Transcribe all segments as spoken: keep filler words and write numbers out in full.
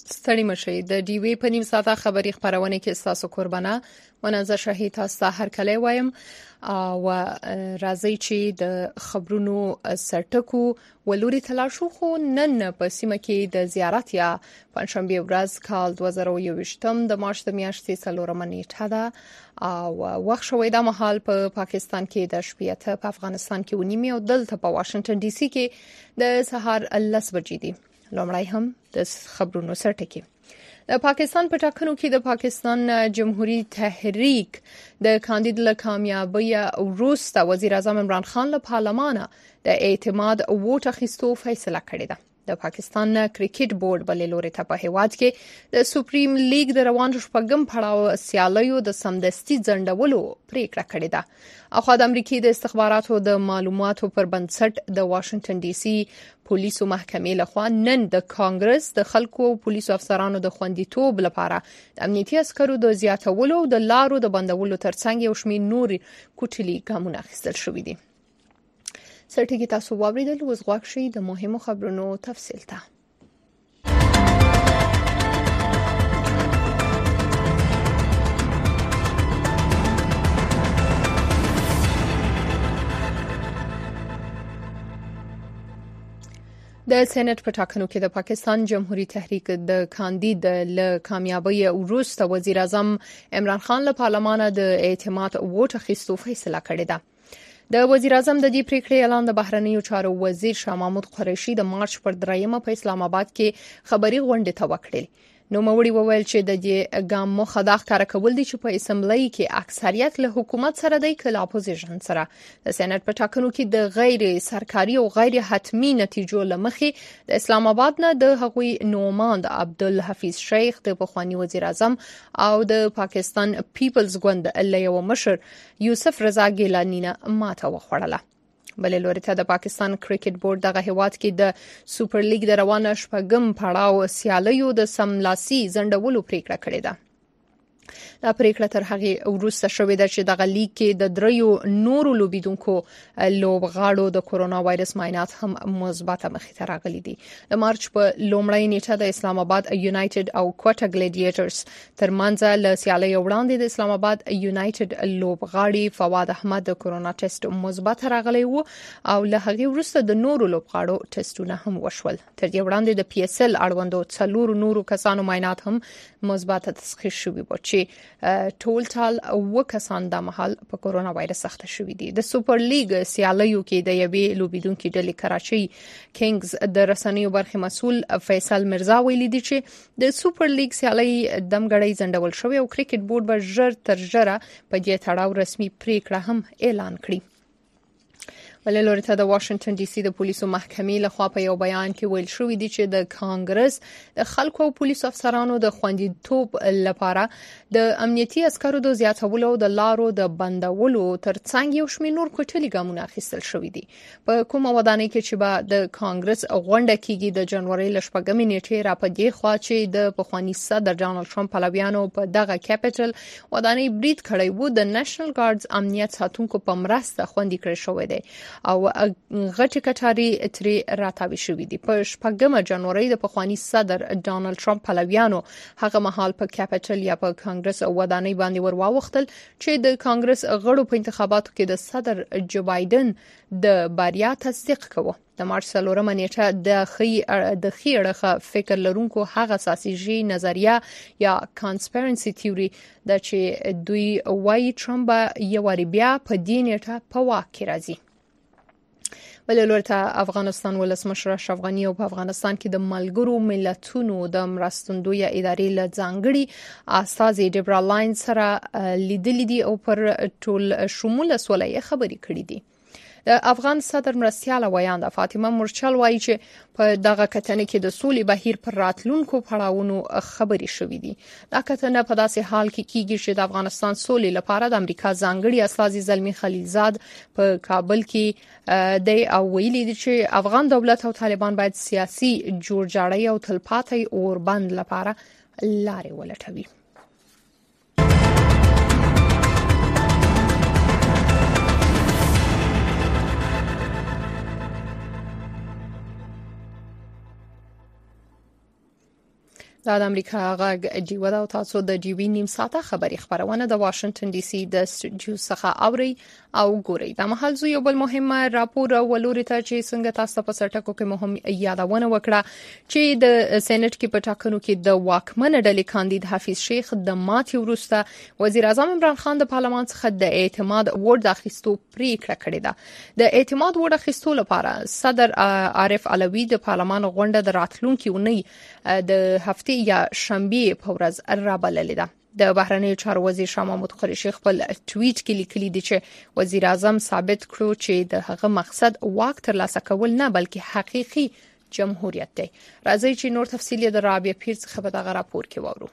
ستړي مشي د ډیوی په نیم ساعته خبري خبرونه کې تاسو قربانه منازه شهید تاسو هر کله وایم او راځي چې د خبرونو سرټکو ولوري تلل شو خو نن په سیمه کې د زیارت یا پنځشنبه ورځ کال دوه زره یو ویشتم د مارچ د میاشتې څلورمه نیټه ده او وخت شوې د محل په پا پاکستان کې د شپږ په افغانستان کې ونیمه او دلته په واشنگټن ډي سي کې د سهار لس بجې دي. لومړی هم د خبرونو سرټکی. د پاکستان په ټاکنو کې د پاکستان جمهوریت تحریک د کاندید له کامیابی وروسته وزیر اعظم عمران خان له پارلمانه د اعتماد ووټ اخیستو فیصله کړې ده. د پاکستان کرکټ بورډ بلې لوري ته په هیواد کې د سپریم لیګ د روان شپږم پړاو سیالیو د سمدستي ځنډولو پریکړه کړې ده. اخو د امریکای د استخباراتو د معلوماتو پر بنسټ د واشنگټن ډي سي پولیسو محکمې لخوا نن د کانګرس د خلکو او پولیسو افسرانو د خوندیتوب لپاره د امنیتي عسکرو د زیاتولو او د لارو د بندولو ترڅنګ یو شمېر نوري کوټلي ګامونه اخیستل شوې دي. سرټکی تاسو واوریدل اوس غواړئ شئ د مهمو خبرونو تفصیل ته. د سېنات په ټاکنو کې د پاکستان جمهوریت تحریک د کاندید له کامیابی وروسته وزیر اعظم عمران خان له پارلمانه د اعتماد ووټ اخیستو فیصله کړې ده. د وزیر اعظم د دې پریکړې اعلان د بهرنیو چارو وزیر شاه محمود قریشي د مارچ پر دریمه په اسلام آباد کې خبري غونډه ته وکړه. نو موري وویل چې د دې ګام مخه د ښکارا کول دي چې په اسمبلی کې اکثریت له حکومت سره د کله اپوزیشن سره د سېنات په ټاکنو کې د غیر سرکاري او غیر حتمی نتیجو لمخې د اسلام آباد نه د هغوی نوماند عبدالحفیظ شیخ د پخوانی وزیر اعظم او د پاکستان پیپلز ګوند له یو مشر یوسف رضا ګیلانی نه ماته وخوړله. بلې لوري ته د پاکستان کرکټ بورډ دغه هیواد کې د سوپر لیګ د روانه شپږم پړاو سیالیو د سملاسي ځنډولو پریکړه کړې ده. دا پریکړه تر هغه وروسته شوې ده چې دغه لیګ کې د دریو نورو لوبیدونکو لوبغاړو د کورونا وایرس معاینات هم مثبت مخې ته راغلي دي. د مارچ په لومړۍ نیټه د اسلام آباد یونایټډ او کوټا ګلیډیټرز ترمنځ له سیالۍ وړاندې د اسلام آباد یونایټډ لوبغاړي فواد احمد د کورونا ټیسټ مثبت راغلی وو او له هغه وروسته د نورو لوبغاړو ټیسټونه هم وشول. تر دې وړاندې د پی اس ال اړوندو څلور نورو کسانو معاینات هم مثبت تشخیص شوي و چې ټول ټال و کسان د محل په کورونا وایرس اخته شوي دي. د سوپر لیګ سیالیو کې د یوې لوبیدونکو ډلې کراچي کینګز د رسنیو برخه مسول فیصل مرزا ویلي دي چې د سوپر لیګ سیالي دمګړی ځنډول شوی او کرکټ بورډ به ژر تر ژره په دې تړاو رسمي پریکړه هم اعلان کړي. ولې لوري ته د واشنگټن ډي سي د پولیسو محکمې لخوا په یو بیان کې ویل شوی دی چې د کانګرس د خلکو او پولیسو افسرانو د خوندیتوب لپاره د امنیتي عسکرو د زیاتولو د لارو د بندولو ترڅنګ یو شمېر نور کوټلي ګامونه اخیستل شوی دي. په کومه ودانۍ کې چې به د کانګرس غونډه کېږي د جنوري ل شپږمې نیټې را په دې خوا چې د پخوانی صدر ډانلډ ټرمپ پلویانو په دغه کیپټل ودانۍ برید کړی وو د نېشنل ګارډز امنیت ساتونکو په مرسته خوندي کړی شوی دی او غټي کټاري تری راتاوي شوې دي. په شپږمه جنوري د پخوانی صدر ډانلډ ټرمپ پلویانو هغه مهال په کیپټل یا په کانګرس ودانۍ باندې ورواوختل چې د کانګرس غړو په انتخاباتو کې د صدر جو بایدن د بریا تصدیق کوي. د مارچ څلورمه نیټه د خي د خيړه فکر لرونکو هغه ساسيجي نظریه یا کانسپیرنسي تیوري د چې دوی وايي ټرمپ یو وری بیا په دې نیټه په واک کې راځي. ولورته افغانستان ولسمشر اشرف غنی او په افغانستان کې د ملګرو ملتونو د مرستندوی ادارې له ځانګړي استازي ډیبرا لاین سره لیدلې دي او پر ټول شموله سولې خبرې کړې دي. د افغان صدر مرستياله ویانده فاطمه مرچل وایي چې په دغه کتنې کې د سولې بهیر پر راتلونکو پړاوونو خبرې شوې دي. دا کتنه په داسې حال کې کیږي چې د افغانستان سولې لپاره د امریکا ځانګړي استازي زلمی خلیلزاد په کابل کې د او ویلي دي چې افغان دولت او طالبان باید سیاسي جوړجاړی او تلپاتې اوربند لپاره لارې ولټوي. د امریکا غږ ډیو دا تاسو د ډیوی نیم ساعته خبری خبرونه د واشنگټن ډي سي د سټوډیو څخه اوري او ګوري. د محل زو یو بل مهمه راپور ولوري ته چې څنګه تاسو په سرټکو کې مهم یادونه وکړه چې د سېنات کې په ټاکنو کې د واکمن ډلې کاندید حفیظ شیخ د ماتې وروسته وزیر اعظم عمران خان د پارلمان څخه د اعتماد وړ اخیستو پریکړه کړې ده. د اعتماد وړ اخیستو لپاره صدر عارف علوي د پارلمان غونډه د راتلونکي اونۍ د هفته یا شنبه په ورځ رابللې ده. د بهرنیو چارو وزیر شاه محمود قریشي خپل ټویټ کې لیکلي دي چې وزیر اعظم ثابت کړو چې د هغه مقصد واک ترلاسه کول نه بلکې حقيقي جمهوریت دی. راځي چې نور تفصیل د رابعه پیر څخه په دغه راپور کې وورو.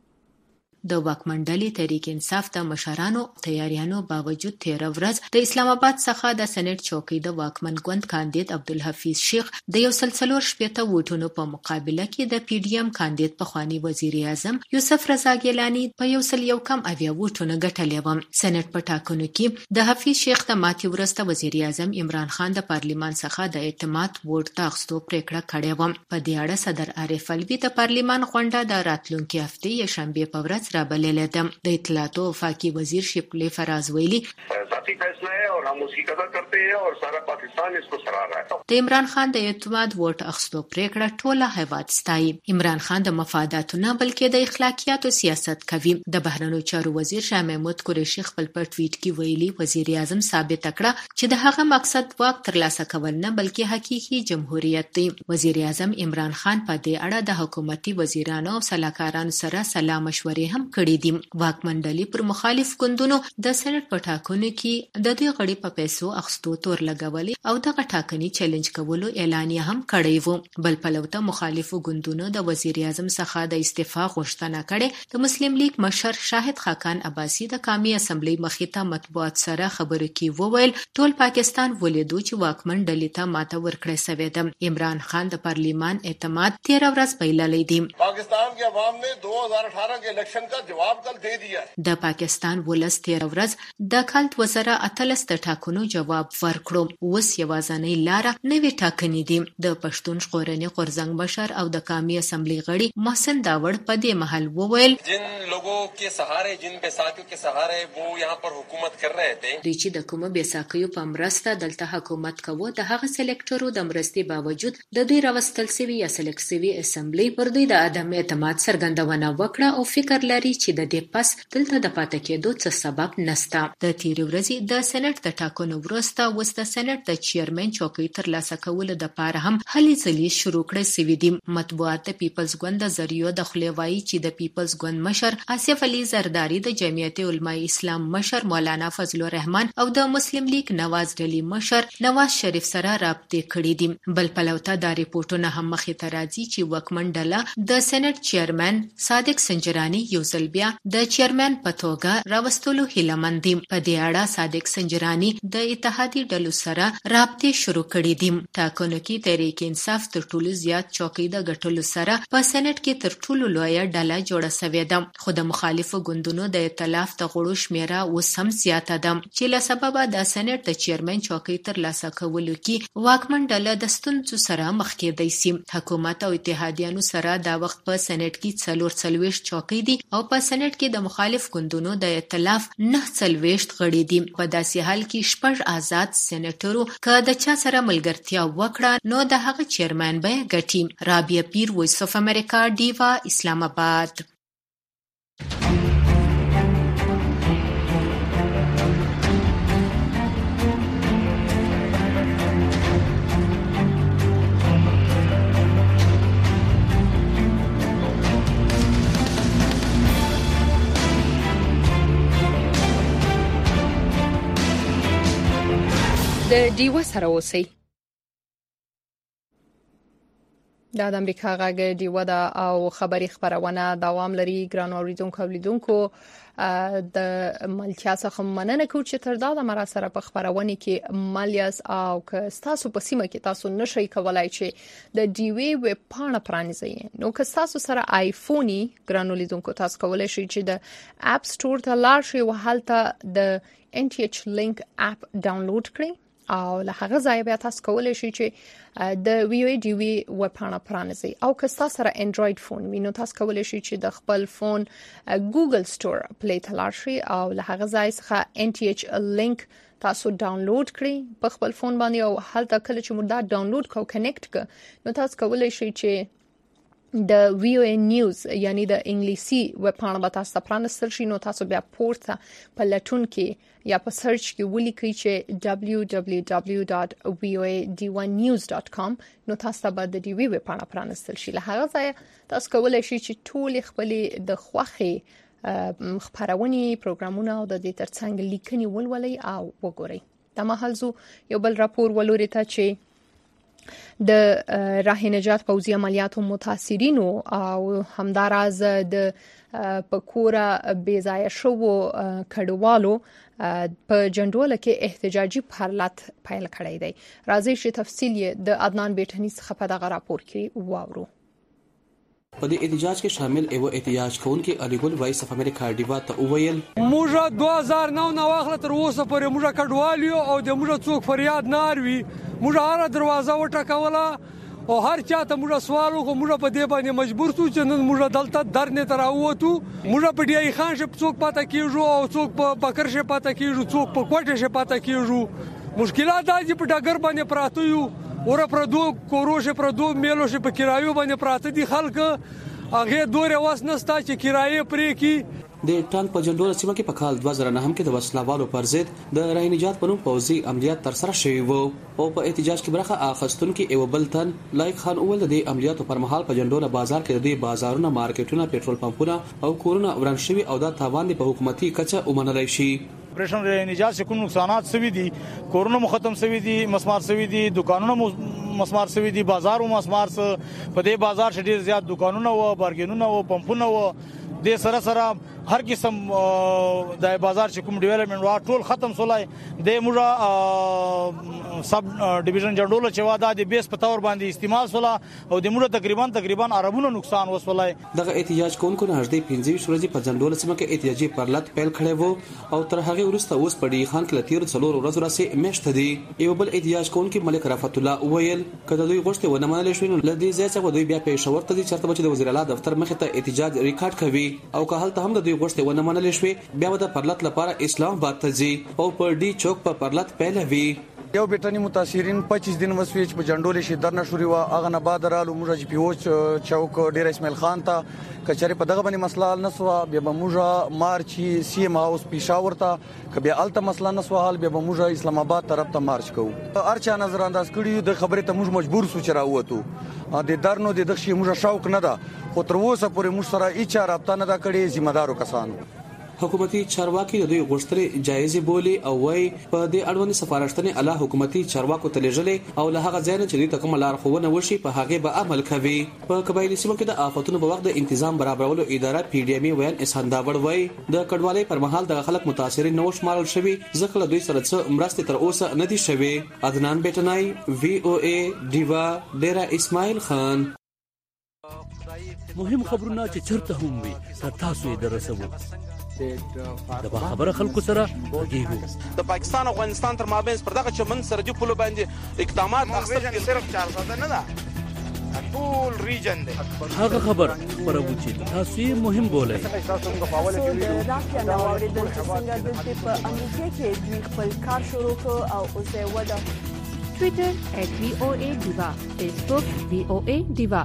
د واکمن ډلې تحریک انصاف د مشرانو تیاریانو باوجود تیر ورځ د اسلام آباد څخه د سېنات چوکۍ د واکمن ګوند کاندید عبدالحفیظ شیخ د یو سلسلور شپېته ووټونو په مقابله کې د پی ډی ایم کاندید پخوانی وزیر اعظم یوسف رضا ګیلانی په یو سل یو کم اویا ووټونه ګټلې و. سېنات په ټاکنو کې د حفیظ شیخ د ماتې وروسته وزیر اعظم عمران خان د پارلیمان څخه د اعتماد ووټ ته اخیستو پریکړه کړې و. په دې اړه صدر عارف علوي د پارلیمان غونډه د راتلونکي هفته یا شنبه په ورځ رابللې ده. د اطلاعات او وفاقي وزیر شپلې فراز ویلي ذاتی فیصله ہے اور ہم اس کی قدر کرتے ہیں اور سارا پاکستان اس کو سراہ رہا ہے. د عمران خان د اعتماد ووټ اخیستو پریکړه ټوله هیواد ستایي. عمران خان د مفاداتو نه بلکې د اخلاقیاتو سیاست کوي. د بهرنیو چارو وزیر شاه محمود قریشي خپل په ټویټ کې ویلي وزیر اعظم ثابت کړه چې د هغه مقصد واک ترلاسه کول نه بلکې حقيقي جمهوریت دی. وزیر اعظم عمران خان په دې اړه د حکومتي وزیرانو او سلاکارانو سره سلا مشورې هم کړې دي. واکمن ډلې پر مخالف ګوندونو د سېنات په ټاکنو کې د دوی غړي په پیسو اخیستو تور لګولې او دغه ټاکنې چیلنج کولو اعلان یې هم کړی و. بل پلو ته مخالفو ګوندونو د وزیر اعظم څخه د استعفا غوښتنه کړې. د مسلم لیگ مشر شاهد خاقان عباسي د قومي اسمبلی مخې ته مطبوعات سره خبرو کې وویل ټول پاکستان ولیدو چې واکمن ډلې ته ماته ورکړې شوې ده. عمران خان د پارلیمان اعتماد تیر ورځ پیللې دي. پاکستان کے عوام نے دو ہزار اٹھارہ کے الیکشن کا جواب کل دے دیا ہے. د پاکستان ولس تیر ورځ د کال دوه زره اتلس د ټاکنو جواب ورکړو. اوس یوازینۍ لاره نوې ټاکنې دي. د پښتون ژغورنې غورځنګ مشر او د قومي اسمبلی غړي محسن داوړ په دې محل وویل جن لوگوں کے سہارے جن بیساکیوں کے سہارے وہ یہاں پر حکومت کر رہے تھے دوی چې د کومه بیساکیو په مرسته دلته حکومت کوو د هغه سلیکټرو د مرستې باوجود د دوی راوستل سوي یا سلیکټ سوي اسمبلی پر دوی د عدم اعتماد څرګندونه وکړه او فکر لري چې د دې پس دلته د پاتې کېدو څه سبب نشته. د تیرې ورځې د سېنات د ټاکنو وروسته اوس د سېنات د چیرمن چوکۍ ترلاسه کولو دپاره هم هلې ځلې شروع کړې سوي دي. مطبوعات د پیپلز ګوند د ذریعو د خولې وایي چې د پیپلز ګوند مشر آصف علي زرداري د جمعیت علماء اسلام مشر مولانا فضل الرحمن او د مسلم لیگ نواز ډلې مشر نواز شریف سره رابطې کړې دي. بل پلو ته دا ریپورټونه هم مخې ته راځي چې واکمن ډله د سېنات چیرمن صادق سنجرانی یو ځل بیا د چیرمن په توګه راوستلو هیله مند دي. په دې اړه صادق سنجرانی د اتحادي ډلو سره رابطې شروع کړې دي. ټاکنو کې تحریک انصاف تر ټولو زیات چوکۍ د ګټلو سره په سېنات کې تر ټولو لویه ډله جوړه شوې ده. خو د مخالفو ګوندونو د ائتلاف د غړو شمیره اوس هم زیاته ده چې له سببه د سېنات د چیرمن چوکۍ ترلاسه کولو کې واکمن ډله د ستونزو سره مخ کېدای شي. حکومت او اتحادیانو سره دا وخت په سېنات کې څلور څلوېښت چوکۍ دي او په سېنات کې د مخالف ګوندونو د ائتلاف نه څلوېښت غړي دي. په داسې حال کې شپږ آزاد سېنیټرو که د چا سره ملګرتیا وکړه نو د هغه چیرمن به ګټي. رابعه پیر، وایس اف امریکا، ډیوا، اسلام آباد. د ډیو سره اوسئ. د امریکا غږ ډیو دا او خبری خبرونه دوام لري. ګران اوریدونکو او لیدونکو د ملتیا څخه مننه کوم چې تر دا د مرا سره په خبرونه کې مالیاس او که تاسو په سیمه کې تاسو نشئ کولای چې د ډیوی ویب پاڼه پرانیزئ. نو که تاسو سره آیفونی ګران اوریدونکو تاسو کولای شئ چې د اپ سٹور ته لاړ شئ او هلته د ان ټي ایچ لینک اپ ډاونلوډ کړئ او له هغه ځای بیا تاسو کولای شئ چې د وی او ای ډي وی ویب پاڼه پرانیزئ او که تاسو سره انډراید فون وي نو تاسو کولای شئ چې د خپل فون ګوګل سٹور پلی ته لاړ شئ او له هغه ځای څخه ان ټي ایچ لینک تاسو ډاونلوډ کړئ په خپل فون باندې او هلته کله چې موږ دا ډاونلوډ کوو کنیکټ ک نو تاسو کولای شئ چې د وی او ای نیوز یعنی د انګلیسي ویب پاڼه به تاسو پرانستل شي نو تاسو بیا پورته په لټون کې یا په سرچ کې ولیکئ چې دبليو دبليو دبليو ډاټ وی او ای ډي ون نیوز ډاټ کام نو تاسو به د ډي وی ویب پاڼه پرانستل شي. له هغه ځای تاسو کولای شئ چې ټول خپل د خوخي خبرونه پروګرامونه او د دې ترڅنګ لیکنې ولولئ او وګورئ. د مهالزو یو بل راپور ولوري ته چې د راه نجات پوځي عملیاتو متاثرینو او همداراز د پکورا بیزای شو کډوالو په جندول کې احتجاجي پرلط پیل کړی دی. راځي چې تفصیل د عدنان بیٹنی څخه په دغه راپور کې واورو. په دې احتجاج کې شامل ایو احتجاج کوونکي الیګل وایس اف امریکا ډیوا ته وویل موږ دوه هزار نو نو واخله تر اوسه پورې موږ کډوالیو او د موږ څوک فریاد ناروي موږ هر دروازه وټکوله او هر چاته موږ سوال وکړو موږ په دې باندې مجبور شو چې نن موږ دلته درنه تر اوتو موږ په ډیای خان شه څوک پاته کیږو او څوک په بکر شه پاته کیږو څوک په کوټه شه پاته کیږو مشکلات دای په ډګر باندې پراته یو ور پردو کوروشه پردو میلو شه په کرایو باندې پراته دي خلک هغه دوره واس نستا چې کرایه پرې کی د ټانک په جندول سیمه کې په کال دوه زره نهم کې د وسلوالو پر ضد د رای نجات په نوم پوځي عملیات تر سره شوی وو او په احتجاج کې برخه اخیستونکو ایو بلتن لایق خان اول د عملیاتو پر مهال په جندول بازار کې د بازارونو مارکیټونو پېټرول پمپونه او کورونه وران شوی او دا تاوان په حکومتي کچه ومنلای شي. اپریشن رای نجات سے کوم نقصانات سوي دي کورونه ختم سوي دي مسمار سوي دي دکانونه مسمار سوي دي بازارو مسمار په دې بازار شډیر زیات دکانونه او بارګینونه او پمپونه او د سره سره هر قسم د بازار چې کوم ډیولپمنٹ وا ټول ختم سولای د موږ سب ډیویژن جندول چې واده د بیس په تور باندې استعمال سولا او د موږ تقریبا تقریبا عربونو نقصان وسولای. دغه احتجاج کوونکو نه نږدې پنځه ورځې په جندول سیمه کې احتجاجي پرلط پیل کړی وو او تر هغه وروسته اوس په ډی خان کې لتیر څلور ورځې راسي میشته دي. یو بل احتجاج کوونکو ملک رفعت الله وویل کله دوی غوښتي ونه منل شوی نو لدی ځای څخه دوی بیا پېښور ته دي چرته چې د وزیر اعلی دفتر مخې ته احتجاج ریکارډ کوي او که هلته هم د دوی غوښتي ونه منل شوی بیا د پرلط لپاره اسلام آباد ته ځي او پر ډی چوک په پرلط پیلوي. یو بیٹنی متاثرین پچیس دن وسویچ په جندول شي درنه شوري وا اغه نه باد رالو موږ چې پیوچ چوک ډیر اسماعیل خان ته کچره په دغه باندې مسله حل نسوا بیا به موږ مارچ سی ام هاوس پېښور ته کبه الته مسله نسوا حل بیا به موږ اسلام آباد طرف ته مارچ کوو. ارچا نظر انداز کړیو د خبره ته موږ مجبور سو چې راووتو د درنو د دغه موږ شوق نه ده خو تر اوسه پورې موږ سره هیڅ رابطه نه دا کړې ذمہ دارو کسانو. حکومتي چارواکي د دوی غوښتنې جایزې بولي او وايي په دې اړوند سفارښتنې اعلی حکومتي چارواکو ته لېږلې او له هغه ځای نه چې دوی ته کوم لارښوونه وشي په هغه به عمل کوي. په قبایلی سیمو کې د آفتونو په وخت د تنظیم برابرولو اداره پی ډی ایم وین اسحان داوړ وایي د کډوالۍ پر مهال د خلک متاثرین نو شمارل شوی ځکه له دوی سره څه مرستې تر اوسه نه دي شوی. عدنان بیٹنای وی او ای ډیوا ډیرا اسماعیل خان. مهم خبرونه چې چرته هم وي تر تاسو یې درسوو د خبره خلکو سره وګورئ. د پاکستان او افغانستان تر مابین پر دغه چمن سرحدي پولو باندې اقدامات اخیستل صرف چار ساده نه ده ټول ریجن دی هغه خبر پرو چې تاسو یې مهم بولئ. د راکیا نو اوریدل چې څنګه د په امریکا کې دوی خپل کار شروع کړ او اوس یې ودا ټوئیټر ات وی او ای ډیوا فیسبوک وی او ای ډیوا.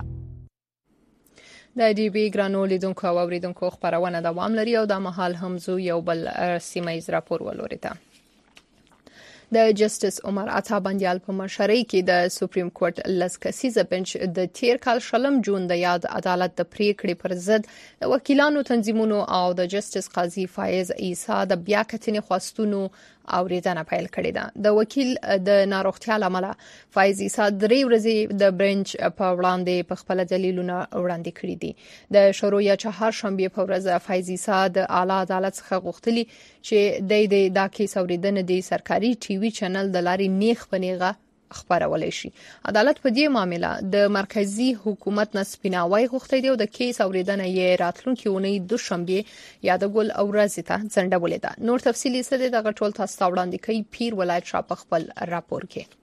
د ډي بي ګرانو لیدونکو او اوریدونکو خبرونه دوام لري او د مهال همزو یو بل سیمایي راپور ولورته. د جسټس عمر عطا بندیال په مشرۍ کې د سپریم کورټ لس کسیزه بنچ د تیر کال شلم جون د یاد عدالت د پریکړې پر ضد د وکیلانو تنظیمونو او د جسټس قاضي فایز عیسی د بیا کتنې خواستونو اوریدنه پیل کړې ده. د وکیل د ناروغتیا لامل فایز عیسی درې ورځې د برنچ په وړاندې په خپل دلیلونه وړاندې کړي دي. د شروع یا چهار شنبه په ورځ فایز عیسی د اعلی عدالت څخه غوښتلی چې د دې دا کیس اوریدنه د سرکاري ټي وي چینل د لارې نیخ بنیغه خبرولای شي. عدالت په دې معاملې د مرکزی حکومت نه سپیناوی غوښتي دی او د کیس اوریدنه یې راتلونکي اونۍ دوشنبه یادګل او ورځ ته ځنډولې ده. نور تفصیلی څه دی دغه ټول تاسو وړاندې کوي پیر ولایت شاه په خپل راپور کې.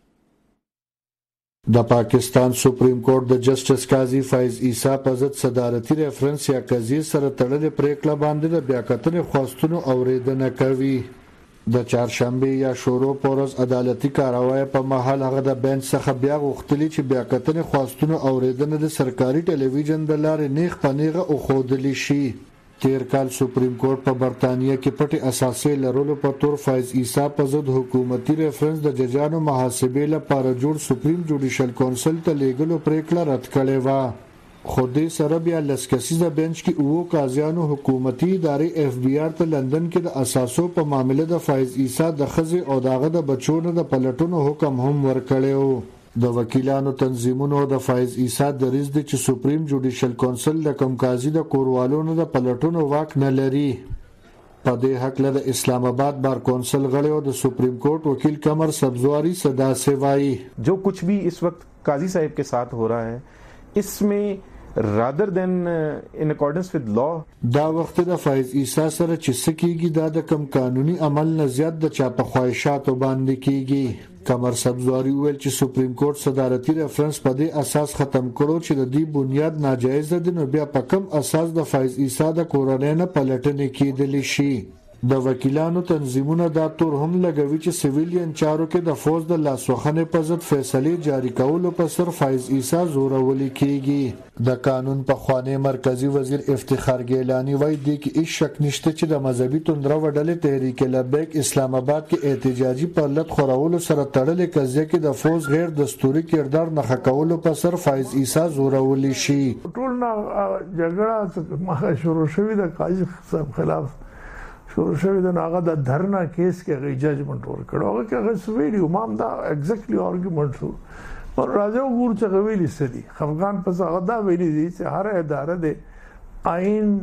د پاکستان سپریم کورټ د جسټس قاضي فیض عیسی په ضد صدارتي ریفرنس یا قضیې سره تړلې پریکړه باندې د بیاکتنې خواستونو اوریدنه کوي. د چهارشنبه یا شروع پورز عدالتي کاروای په محل هغه د بنچ څخه بیا غوښتلی چې بیاکتنې خواستونو اوریدنه د سرکاري ټلویزیون د لارې نیغ پنیغه او خودلی شي. تیر کال سپریم کورټ په برتانیې کې پټي اساسي لرلو په تور فیض عیسی په ضد حکومتي ریفرنس د ججانو محاسبې لپاره جوړ سپریم جوډیشل کونسل ته لیږلو پریکړه رد کړې وه. خو دې سره بیا لس کسیزه بنچ کې اوو قاضیانو حکومتي ادارې اف بی آر ته لندن کې د اساسو په معاملې د فیض عیسی د ښځې او داغه د بچو نه د پلټونو حکم هم ورکړی و. د وکیلانو تنظیمونو د فیض عیسی د ریز د چې سپریم جوډیشل کونسل د کوم قاضي د کوروالونو د پلټونو واک نه لري. په دې حق له اسلام آباد بار کونسل غړي او د سپریم کورټ وکیل قمر سبزواری صدا سے وایي جو کچھ بھی اس وقت قاضی صاحب کے ساتھ ہو رہا ہے اس میں rather than uh, in accordance with law دا وخت د فیض عیسی سره چې سکیږي دا د کم قانوني عمل نه زیات د چا په خواهشاتو باندې کیږي. قمر سبزواری ویل چې سپریم کورټ صدارتي ریفرنس په دې اساس ختم کړو چې د دې بنیاد ناجایز ده نو بیا په کم اساس د فیض عیسی د کورنۍ نه پلټنې کېدلی شي. د وکیلانو تنظیمونه دا تور هم لګوي چې سیویلین چارو کې د فوج د لاسوخنې په ضد فیصلې جاری کولو په سر فیض عیسی زورولي کیږي. د قانون په خوانی مرکزی وزیر افتخار ګیلانی وایي دی کې هیڅ شک نشته چې د مذهبي توندرو وډلې تحریک لبیک اسلام آباد کې احتجاجي پرلط خورولو سره تړلې قضیه کې د فوج غیر دستوري کردار نه خکولو په سر فیض عیسی زورولي شي. ټول نه جګړه ما شروع شوې د قاضي صاحب خلاف شروع شوی د هغه د دھرنا کیس کې غي ججمنټ ورکړو هغه کې هغه سویلی امام دا ایگزیکټلی آرګومنټ شو پر راځو ګور چې غویلی سدي افغان په هغه دا ویلي دي چې هر اداره د آئین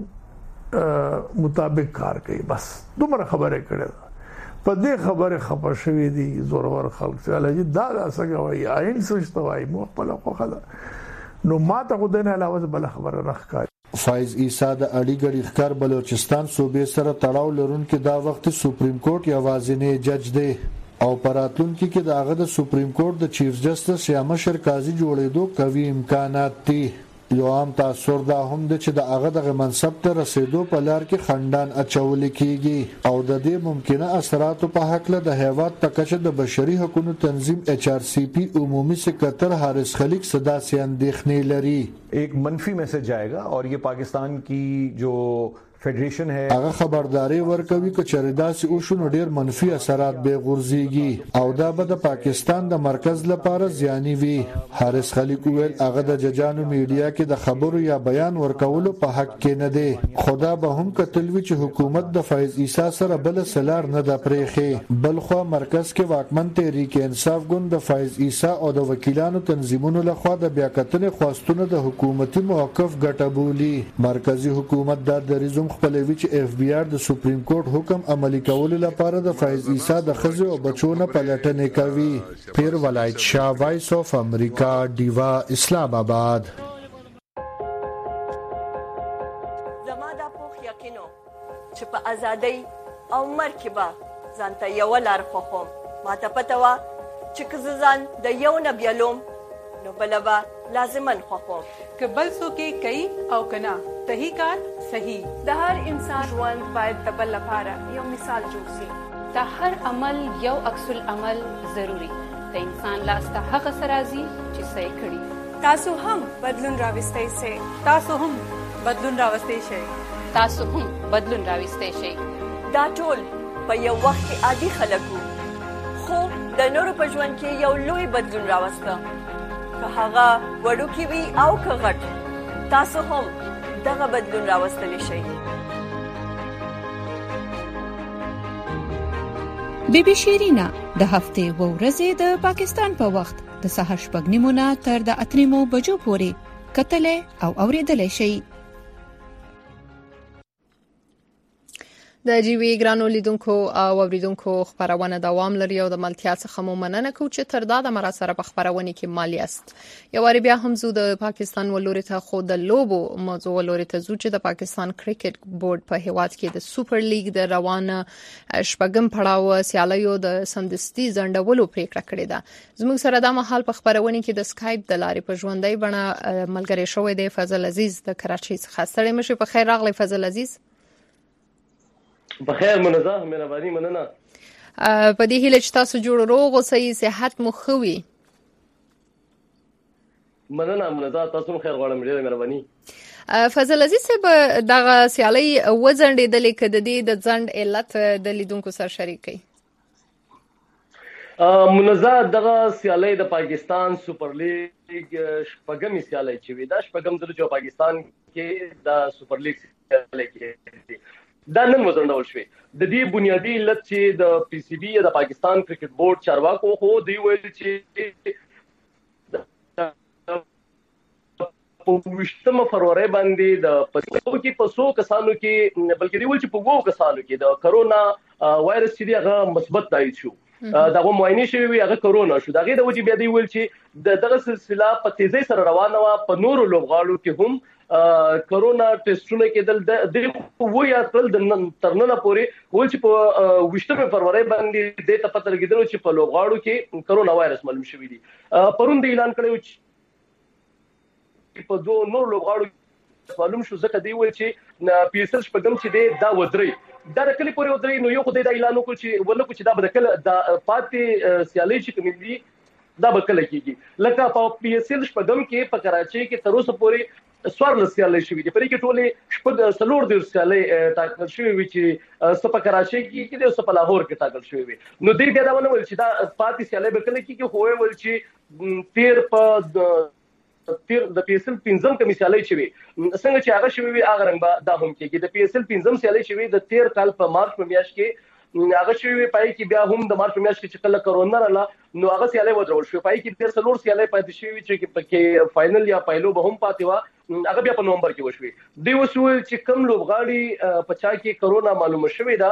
مطابق کار کوي. بس دومره خبره کړې په دې خبره خبر شوی دي زورور خلک چې الهي دا څنګه وایي آئین سوچته وایي مو په لغه خلا نو ما ته خدای نه علاوه بل خبره راخکای. فیض عیسی د اړیګړي ښکار بلوچستان صوبې سره تړاو لرونکي دا وخت سپریم کورټ یوازینی جج دی او پراتونکو کې د هغه د سپریم کورټ د چیف جسټس یا مشر قاضي جوړېدو کوي امکانات دي. یو عام تاثر دا هم د چې د هغه د منصب ته رسیدو په لار کې خندان اچول کیږي او د دې ممکنه اثراتو په حق له د هیواد په کچه د بشري حقوقو تنظیم ایچ آر سی پی عمومي سکرټر حارث خلیق صدا سے اندېښنې لري. ایک منفی میسج جائے گا اور یہ پاکستان کی جو فیډریشن ہے هغه خبرداري ورکوي چې چریداسي او شنو ډیر منفي اثرات به غورځيږي او دا به د پاکستان د مرکز لپاره زیانی وي. حارث خلیق ویل هغه د ججانو میډیا کې د خبرو یا بیان ورکولو په حق کې نه دی. خدا به هم کتلوي چې حکومت د فیض عیسی سره بل سلار نه د پریخي بلخو مرکز کې واکمن تحریک انصاف ګوند د فیض عیسی او د وکیلانو تنظیمونو لخوا د بیاکتنې خواستونه د حکومتي موقف ګټه بولي. مرکزی حکومت دا دریزم خپلوي چې اف بی آر د سپریم کورټ حکم عملی کولو لپاره د فیض عیسی د ښځو او بچو نه پلټنې کوي. پیر ولایت شاه وایس اف امریکا دیوا اسلام آباد. زما د پوخ یقینو چې په ازادۍ او مرکبه ځانته یو لار خوخم ما ته پته وا چې که ځان د یو نه بیلوم نو بلبا لازمن خوخم که بل څوک کوي او کنا صحیح کار صحیح. د هر انسان ژوند باید د بل لپاره یو مثال جوړ شي. د هر عمل یو عکس العمل ضروری. د انسان لاس ته هغه سرازي چې صحیح کړي. تاسو هم بدلون راوستئ شئ. تاسو هم بدلون راوستئ شئ. تاسو هم بدلون راوستئ شئ. دا ټول په یو وخت کې عادي خلکو خو د نورو په ژوند کې یو لوی بدلون راوسته. که هغه وړوکی وي او که غټ تاسو هم دغه بدلون راوستلی شئ. بی بی شیرینا د هفتې و ورځې د پاکستان په وخت د سهار شپږ نیمو نه تر د اتو نیمو بجو پورې کتلې او اوریدلې شئ. د جیوی ګرانو لیدونکو او اوریدونکو خبرونه دوام لري او د ملتیا څخه مو مننه کوم چې تر دا د مراسره په خبرونه کې مالی است. یو وری بیا هم زو د پاکستان ولوري ته خو د لوبو موضوع ولوري ته زو چې د پاکستان کرکټ بورډ په هیواد کې د سوپر لیګ د روانه شپږم پړاو سیالیو د سمدستي ځندولو پریکړه کړې ده. زموږ سره د مهال په خبرونه کې د سکایپ د لارې په ژوندۍ بڼه ملګری شوی دی فضل عزیز د کراچۍ څخه. ستړي مشه په خیر راغلی فضل عزیز. بخیر منزه مهرباني مننه. په دې هیله چې تاسو جوړ روغ او صحیح صحت مو خوي. مننه منزه تاسو خیر غواړم ډیره مهرباني. فضل عزیز صاحب دغه سیالي وزندېدلې کده د د ځند علت د لیدونکو سره شریک کړي. منزه دغه سیالي د پاکستان سوپر لیګ شپږم سیالي چې وي دا شپږم ځل چې پاکستان کې د سوپر لیګ سیالي کې دا نن وزندول شوې. د دې بنیادی علت چې د پی سی بی د پاکستان کرکټ بورډ چارواکو خو دی ویل چې په وشتمه فروری باندې د پسو کې پسو کسانو کې بلکې دی ویل چې په وو کسانو کې د کرونا وایرس چې هغه مثبت تایید شو دغه معاینه شوی وي هغه کرونا شو. دغه د وجې بیا دی ویل چې دغه سلسله په تیزی سره روانه و. په نورو لوبغاړو کې هم کرونا ټیسټونه کېدل د وو یا تل د ترننه پورې ول چې په وشتمه فروری باندې د ته پته لګیدل چې په لوبغاړو کې کرونا وایرس معلوم شوی دی. پرون د اعلان کړو چې په دوه نور لوبغاړو معلوم شو ځکه دی ویل چې پی ایس ایل شپږم چې دی دا ودري دا د کلی پورې ودري نو یو خدای دا اعلان وکړ چې ولکه چې دا به کله د پاتې سیالي چې کوم دي دا به کله کیږي. لکه په پی ایس ایل شپږم کې په کراچۍ کې تر اوسه پورې سوار سیالي شوې دي. پرې کې ټولې شپږ سلور د سیالي ټاکل شوې وي چې سپا کراچۍ کې د سپا لاهور کې ټاکل شوې وي. نو دې بیا دا ونه ول چې دا پاتې سیالي به کله کیږي خو ول چې تیر په تیر د پی ایس ایل پنځم کمیسیالي شوی څنګه چې هغه شوی وي هغه رنګ به دا هم کېږي. د پی ایس ایل پنځم سیالي شوی د تیر کال په مارچ په میاشت کې هغه شوی وي پای کې بیا هم د مارچ په میاشت کې چې کله کرونا رااله نو هغه سیالي ودرول شو. پای کې د سلور سیالي پاتې شوی چې په فائنل یا پایلو به هم پاتې و هغه بیا په نومبر کې وشوي. دی وسول چې کم لوبغاړي په چا کې کرونا معلومه شوی دا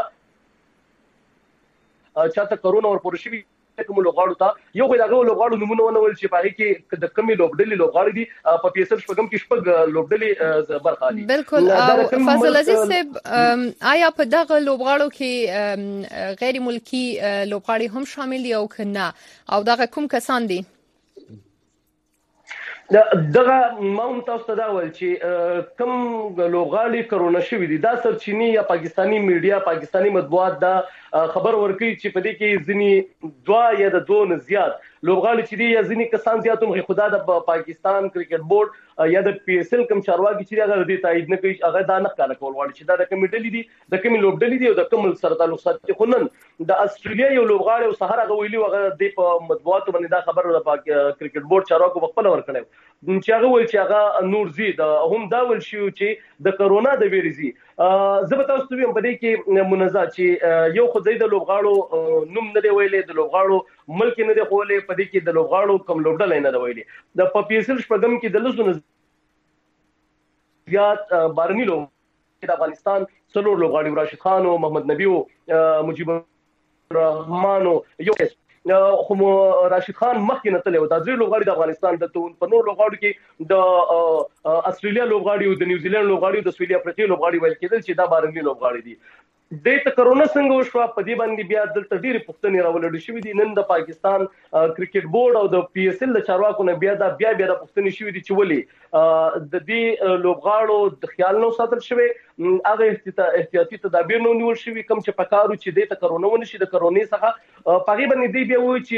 چاته کرونا ورپورې شوی کوم لوبغاړو ته یو غوډه غو لوبغاړو نمونه ونول چې پاره کې د کمی لوبډلې لوبغاړي دي په پی ایس ایل شپږم کې شپږ لوبډلې برخه دي. بالکل فضل عزیز صاحب آیا په دغه لوبغاړو کې غیر ملکی لوبغاړي هم شامل دي او کنه او دغه کوم کسان دي؟ دغه ماون تاسو ته دا ول چې کم لوبغاړي کرونا شوی دي دا سرچینی یا پاکستانی میډیا پاکستانی مطبوعات دا خبر ورکړي چې په دې کې ځینی دوا یا د دوه نه زیات لوبغاړي چې دي یا ځینی کسان زیاتوم خدا د پاکستان کرکټ بورډ یا د پی ایس ایل کم چارواکي چې هغه دې تایید نه کوي هغه دا نه کار کول غواړي چې دا د کمیټې دي د کمی لوبډلې دي او د کوم سره تعلق ساتي. خو نن د استرالیا یو لوبغاړي او سهار هغه ویلي هغه د په مطبوعاتو باندې دا خبر د کرکټ بورډ چارواکو په خپل ورکړي چې هغه ویل چې هغه نور زید هم دا ول شو چې د کرونا د ویروسي زه به تاسو ته په دې کې منزه چې یو خدای د لوبغاړو نوم نه دی ویلې د لوبغاړو ملک نه دی خولې په دې کې د لوبغاړو کم لوبډل نه دی ویلې. د په پی ایس ایل شپږم کې د لسو زیات بارني لوب د افغانستان څلور لوبغاړي راشد خان او محمد نبی او مجيب الرحمن یو خو راشد خان مخکې نه تللی و. دا درې لوبغاړي د افغانستان د په نور لوبغاړو کې د استرالیا لوبغاړي او د نیوزیلند لوبغاړي او د سویلي افریقا لوبغاړي ویل کېدل چې دا بارني لوبغاړي دي. د ته کرونا څنګه وشو په دې باندې بیا دلته ډېری پوښتنې راولډې شوې دي. نن د پاکستان کرکټ بورډ او د پی ایس ایل د چارواکو نه بیا دا بیا بیا د پوښتنې شوې دي چې ولې د دې لوبغاړو د خیال نو ساتل شوی هغه احتیاطي تدابیر نو نیول شوی کم چې پکارو چې د ته کرونا ونشي د کرونې څخه پغې باندې دی بیا وایي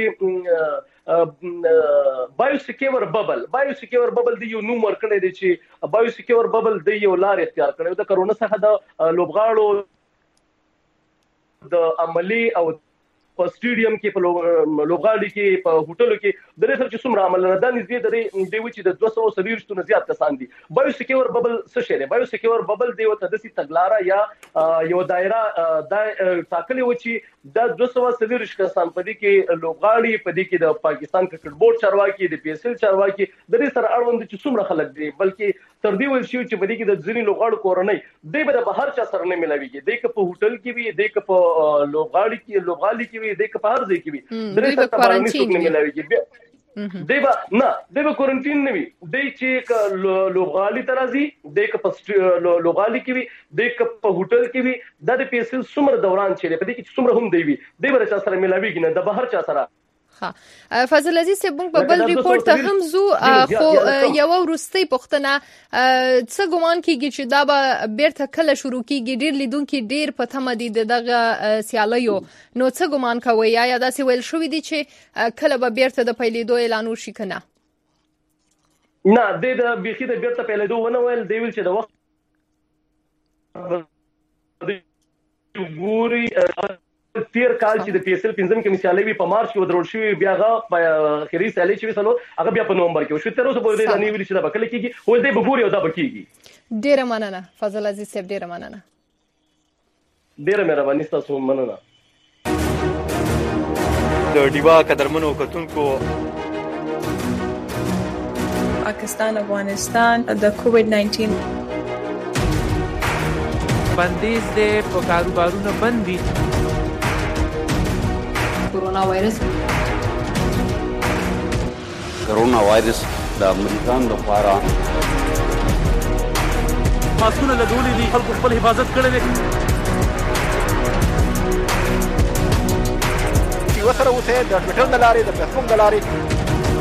چې بایو سکیور ببل بایو سکیور ببل دی یو نوم ورکړی دی چې بایو سکیور ببل دی یو لار اختیار کړی د کرونا څخه د لوبغاړو د عملی او په سټیډیم کې په لوبغالي کې په هوټلو کې د رسر چې څومره عمل نه دا نږدې د دی وچې د دوه سوه سلويشتو نه زیات کسان دي. بایو سکیور ببل څه شی دی؟ بایو سکیور ببل دی وته د سي تګلاره یا یو دایره د ټاکلې و چې د دوه سوه سلويشت کسان په دې کې لوبغالي په دې کې د پاکستان کرکټ بورډ چارواکي د پی اس ال چارواکي د دې سره اړوند چې څومره خلک دي بلکې تر دې ویل شو چې په دې کې د ځینې لوبغاړو کورنۍ دی به د بهر چا سره نه ملاويږي دی که په هوټل کې وي دی که په لوبغاړي کې لوبغالي کې وي دی که په هر ځای کې وي درې سره باندې څوک نه ملاويږي دی به نه دی به کوارنټین نه وي دی چې لوبغالي ترازي دی که په لوبغالي کې وي دی که په هوټل کې وي د پی اس ال څومره دوران چې په دې کې څومره هم دی وي دی به چا سره ملاويږي نه د بهر چا سره. ها فضل عزیز صاحب په بل ریپورت ته هم زو خو یو ورستۍ پښتنه څه ګومان کیږي چې دا به بیرته کله شروع کیږي ډیر لیدونکو ډیر په تمه دي دغه سیالیو نو څه ګومان کوي یا داسې ویل شوې دي چې کله به بیرته د پیلېدو اعلان وشي کنه؟ نه د بيخي د بیرته پیلېدو ونه ویل دی ویل چې د وخت ګوري تیر کال چې د پی اس ال پنځم کې مثالي وي په مارچ کې ودرول شوی بیا غا په اخري سالي چې وسلو هغه بیا په نومبر کې شو تر اوسه په دې نه ویل چې دا بکل کېږي هو دې بګوري او دا بکېږي. ډیره مننه فضل عزیز صاحب ډیره مننه. ډیره مهرباني تاسو مننه. د ډیوا قدرمنو کتونکو پاکستان افغانستان د کووډ ناینټین بندیز دې په کاروبارونو بند دي. کورونا وایرس کورونا وایرس د امریکان لپاره ماسکونه لګولې دي خلکو خپل حفاظت کړی دی. چې وسره اوسه د ټویټر د لارې د فیسبوک د لارې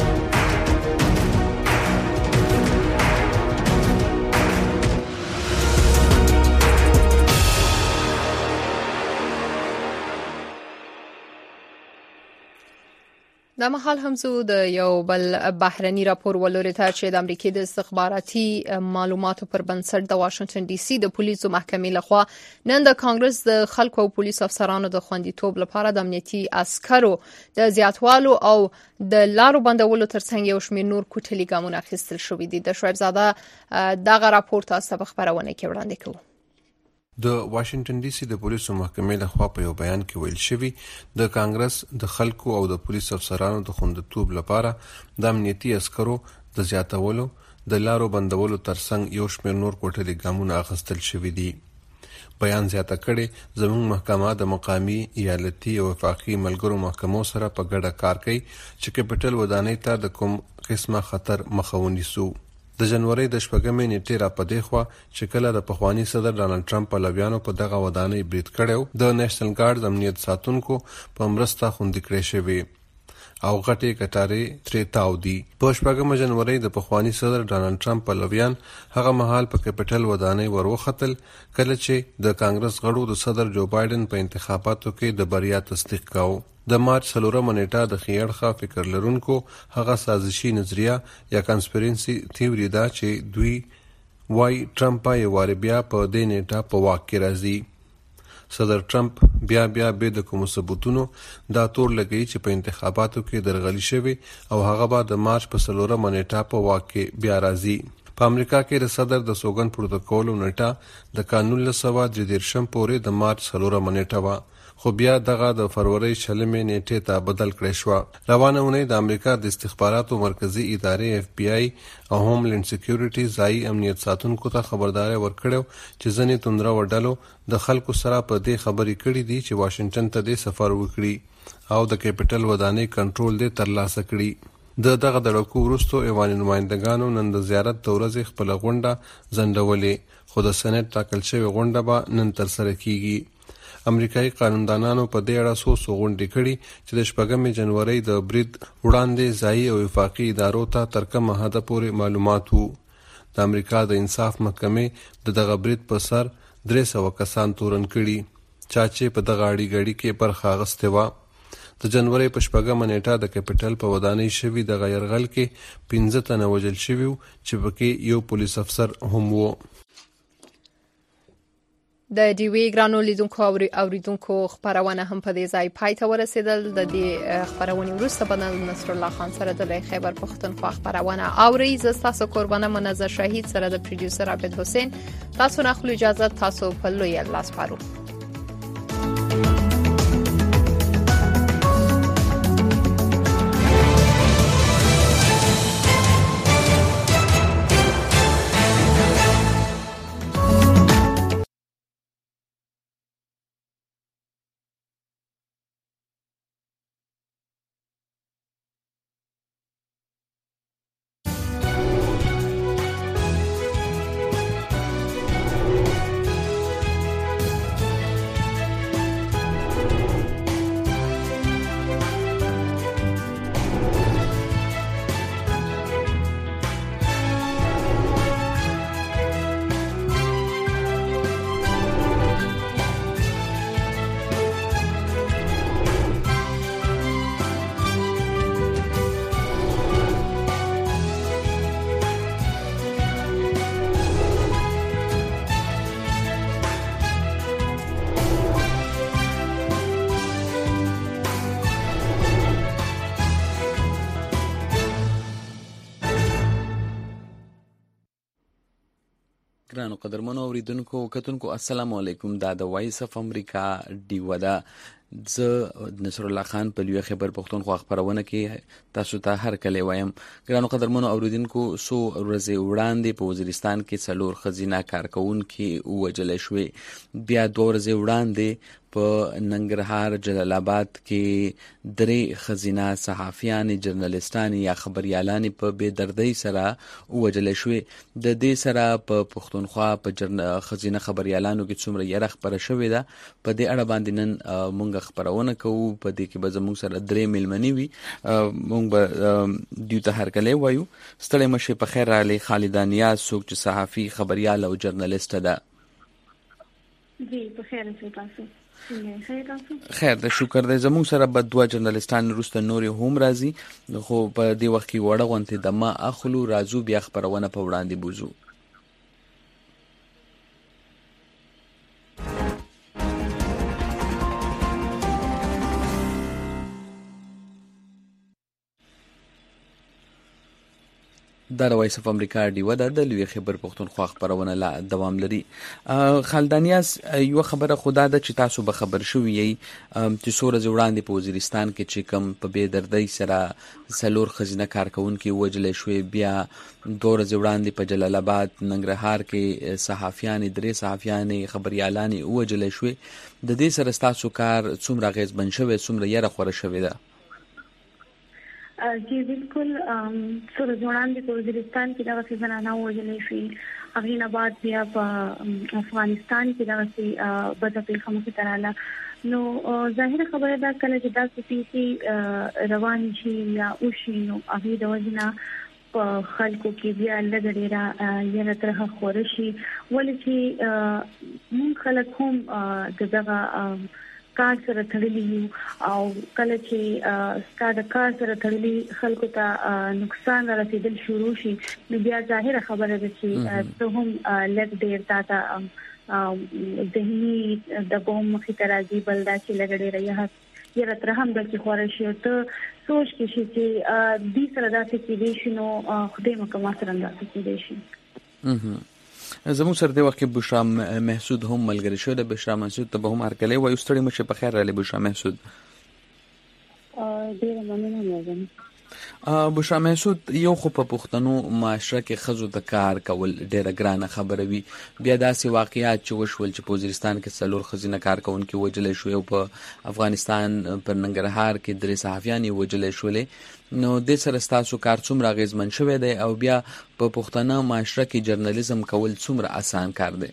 د مهال هم زه د یو بل بهرني راپور ولوري ته چې د امریکای د استخباراتي معلوماتو پر بنسټ د واشنگټن ډي سي د پولیسو محکمې لخوا نن د کانګرس د خلکو او پولیسو افسرانو د خوندیتوب لپاره د امنیتي عسکرو د زیاتوالو او د لارو بندولو ترڅنګ یو شمېر نور کوټلي ګامونه اخیستل شوې دي. د شعیب زاده دغه راپور تاسو په خبرونه کې وړاندې کوو. د واشنگټن ډي سي د پولیسو محکمې لخوا په یو بیان کې ویل شوی د کانګرس د خلکو او د پولیسو افسرانو د خوندیتوب لپاره د امنیتي عسکرو د زیاتولو د لارو بندولو ترڅنګ یو شمېر نور کوټلي ګامونه اخیستل شوي دي. بیان زیاته کړي زموږ محکمه د مقامی ایالتي او وفاقي ملګرو محکمو سره په ګډه کار کوي چې کیپټل ودانۍ ته د کوم قسمه خطر مخه ونیسو. د جنوري د شپږمې نیټې را پدې خو چې کله د پخوانی صدر ډانلډ ټرمپ په لویانو په دغه ودانۍ برید کړو د نېشنل ګارد امنیت ساتونکو په مرسته خوندي کړې شوی او غټي کټاري ترې تاو دي. په شپږمه جنوري د پخوانی صدر ډانلډ ټرمپ په لویان هغه مهال په کیپټل ودانۍ وروختل کله چې د کانګرس غړو د صدر جو بایدن په انتخاباتو کې د بریا تصدیق کاوه. د مارچ څلورمه نیټه د خیړخه فکر لرونکو هغه سازشي نظریه یا کانسپیرنسي تیوري دا چې دوی وای ټرمپ یې واره بیا په دې نیټه په واک کې راځي. صدر ټرمپ بیا بیا به د کوم ثبوتونو دا تور لګی چې په انتخاباتو کې درغلي شوی او هغه به د مارچ په څلورمه نیټه په واک کې بیا راځي. په امریکا کې د صدر د سوګند پروتوکول نیټه د قانون له سوا د دیرشم پورې د مارچ څلورمه نیټه و خو بیا دغه د فروری شلمې نیټې ته بدل کړی شو. روانه اونۍ د امریکا د استخباراتو مرکزی ادارې اف بی آی او هوملند سکیورټي ځای امنیت ساتونکو ته خبرداري ورکړو چې ځنې توندره وډلو د خلکو سره په دې خبرې کړې دي چې واشنگټن ته د سفر وکړي او د کیپټل ودانۍ کنټرول دې ترلاسه کړي. د دغه دړکو وروسته ایوان نمائندګانو نن د زیارت تورزې خپل غونډه ځنډولې خو د سېنات ټاکل شوی غونډه به نن تر سره کیږي. امریکایي قانوندانانو په دې اړه څو څو غونډې کړي چې د شپږمې جنوري د برید وړاندې ځایي او وفاقي ادارو ته تر کومه حده پورې معلومات وو. د امریکا د انصاف محکمې د دغه برید په سر درې سوه کسان تورن کړي چا چې په دغه اړې ګړې کې برخه اخیستې وه. د جنوري په شپږمه نیټه د کیپټل په ودانۍ شوي د غیرغل کې پنځه تنه وژل شوي چې پکې یو پولیس افسر هم وو. د ډیوی ګرانو لیدونکو او اوریدونکو خبرونه هم په دې ځای پای ته ورسېدل. د دې خبرونه وروسته بنل نصر الله خان سره د خیبر پښتونخوا خبرونه اوري. ز تاسو قربانه منزه شهید سره د پروډوسر عبد حسین. تاسو نه خپل اجازه تاسو په لوی الله سپارو. ګرانو قدرمنو اوریدونکو کتونکو السلام علیکم. دا د وایس اف امریکا ډیو ده. زه نصر الله خان په لوی خبر پښتونخوا خبرونه کې تاسو ته هر کله وایم. ګرانو قدرمنو اوریدونکو سو ورځې وړاندې په وزیرستان کې څلور خزینه کارکونکو وجل شوې. بیا دوه ورځې وړاندې په ننګرهار جلال آباد کې درې خزینه صحافیان جرنالستان یا خبريالان په بے دردۍ سره وجل شوې. د دې سره په پښتونخوا په خزینه خبريالانو کې څومره یره خبره شوې ده په دې اړه باندې نن مونږ خبرونه کوو. په دې کې به زموږ سره درې ملمنې وي. مونږ به دیو ته هر کله وایو ستړي مشه په خیر علي خالدانیا څوک چې صحافي خبريال او جرنالست ده. جی په خیر اوسئ تاسو. خیر د شکر د زموږ سره به دوه جرنالستان روسته نوري هم راځي. خو په دې وخت کې وړه غونته د ما اخلو راځو بیا خبرونه په وړاندې بوزو. دا د وایس اف امریکا ډیو ده. د لوی خبر پښتونخوا خبرونه لا دوام لري. خالدانیاس یو خبره خدا ده چې تاسو به خبر شوي یي چې سورز وړاندې په وزیرستان کې چې کم په بے دردۍ سره سلور خزینه کارکونکو وجل شوې. بیا دوه ورځې وړاندې په جلال آباد ننګرهار کې صحافیان درې صحافیان خبريالان وجل شوې. د دې سره تاسو کار څومره غیزمن شوی څومره یره خوره شوی ده؟ جی بالکل سره ځوړاندې په وزیرستان کې دا وسې زنانه وژلې شي. اغین آباد بیا په افغانستان کې دا وسې بدپیل خمسه تراله. نو ظاهر خبره ده کله چې دا سپیسی روان شي یا او شي نو هغه د وژنه په خلکو کې بیا لګړې را یره ترخه خور شي. ولې چې مون خلک هم دغه کار سره تړلي او کله چې ستاسو کار سره تړلي خلکو ته نقصان رسیدل شروع شي نو بیا ظاهر خبره ده چې ته هم لږ ډیر تاسو ذهني د بوم مخې ته راځي بل دا چې لګړې رہی یره تر هم د خور شي ته سوچ کې شي چې دې سره داسې کې دي نو خدای مکه ما سره داسې کې دي شي. زموږ سره د وخت بشرا محسود هم ملګری شو. د بشرا محسود ته به هم هرکله وایو ستړي مشه په خیر علي بشرا محسود. ډیر مننه یم. بشرا محسود یو خو په پښتنو معاشره کې خزو د کار کول ډیره ګرانه خبره وي. بیا داسې واقعیات چې وشول چې په وزیرستان کې څلور خزینه کارکونکو وجل شو او په افغانستان پر ننګرهار کې درې صحافیان وجل شول. نو د سره تاسو کار څومره غیزمن شوی دی او بیا په پښتنه معاشره کې جرنالیزم کول څومره آسان کار دی؟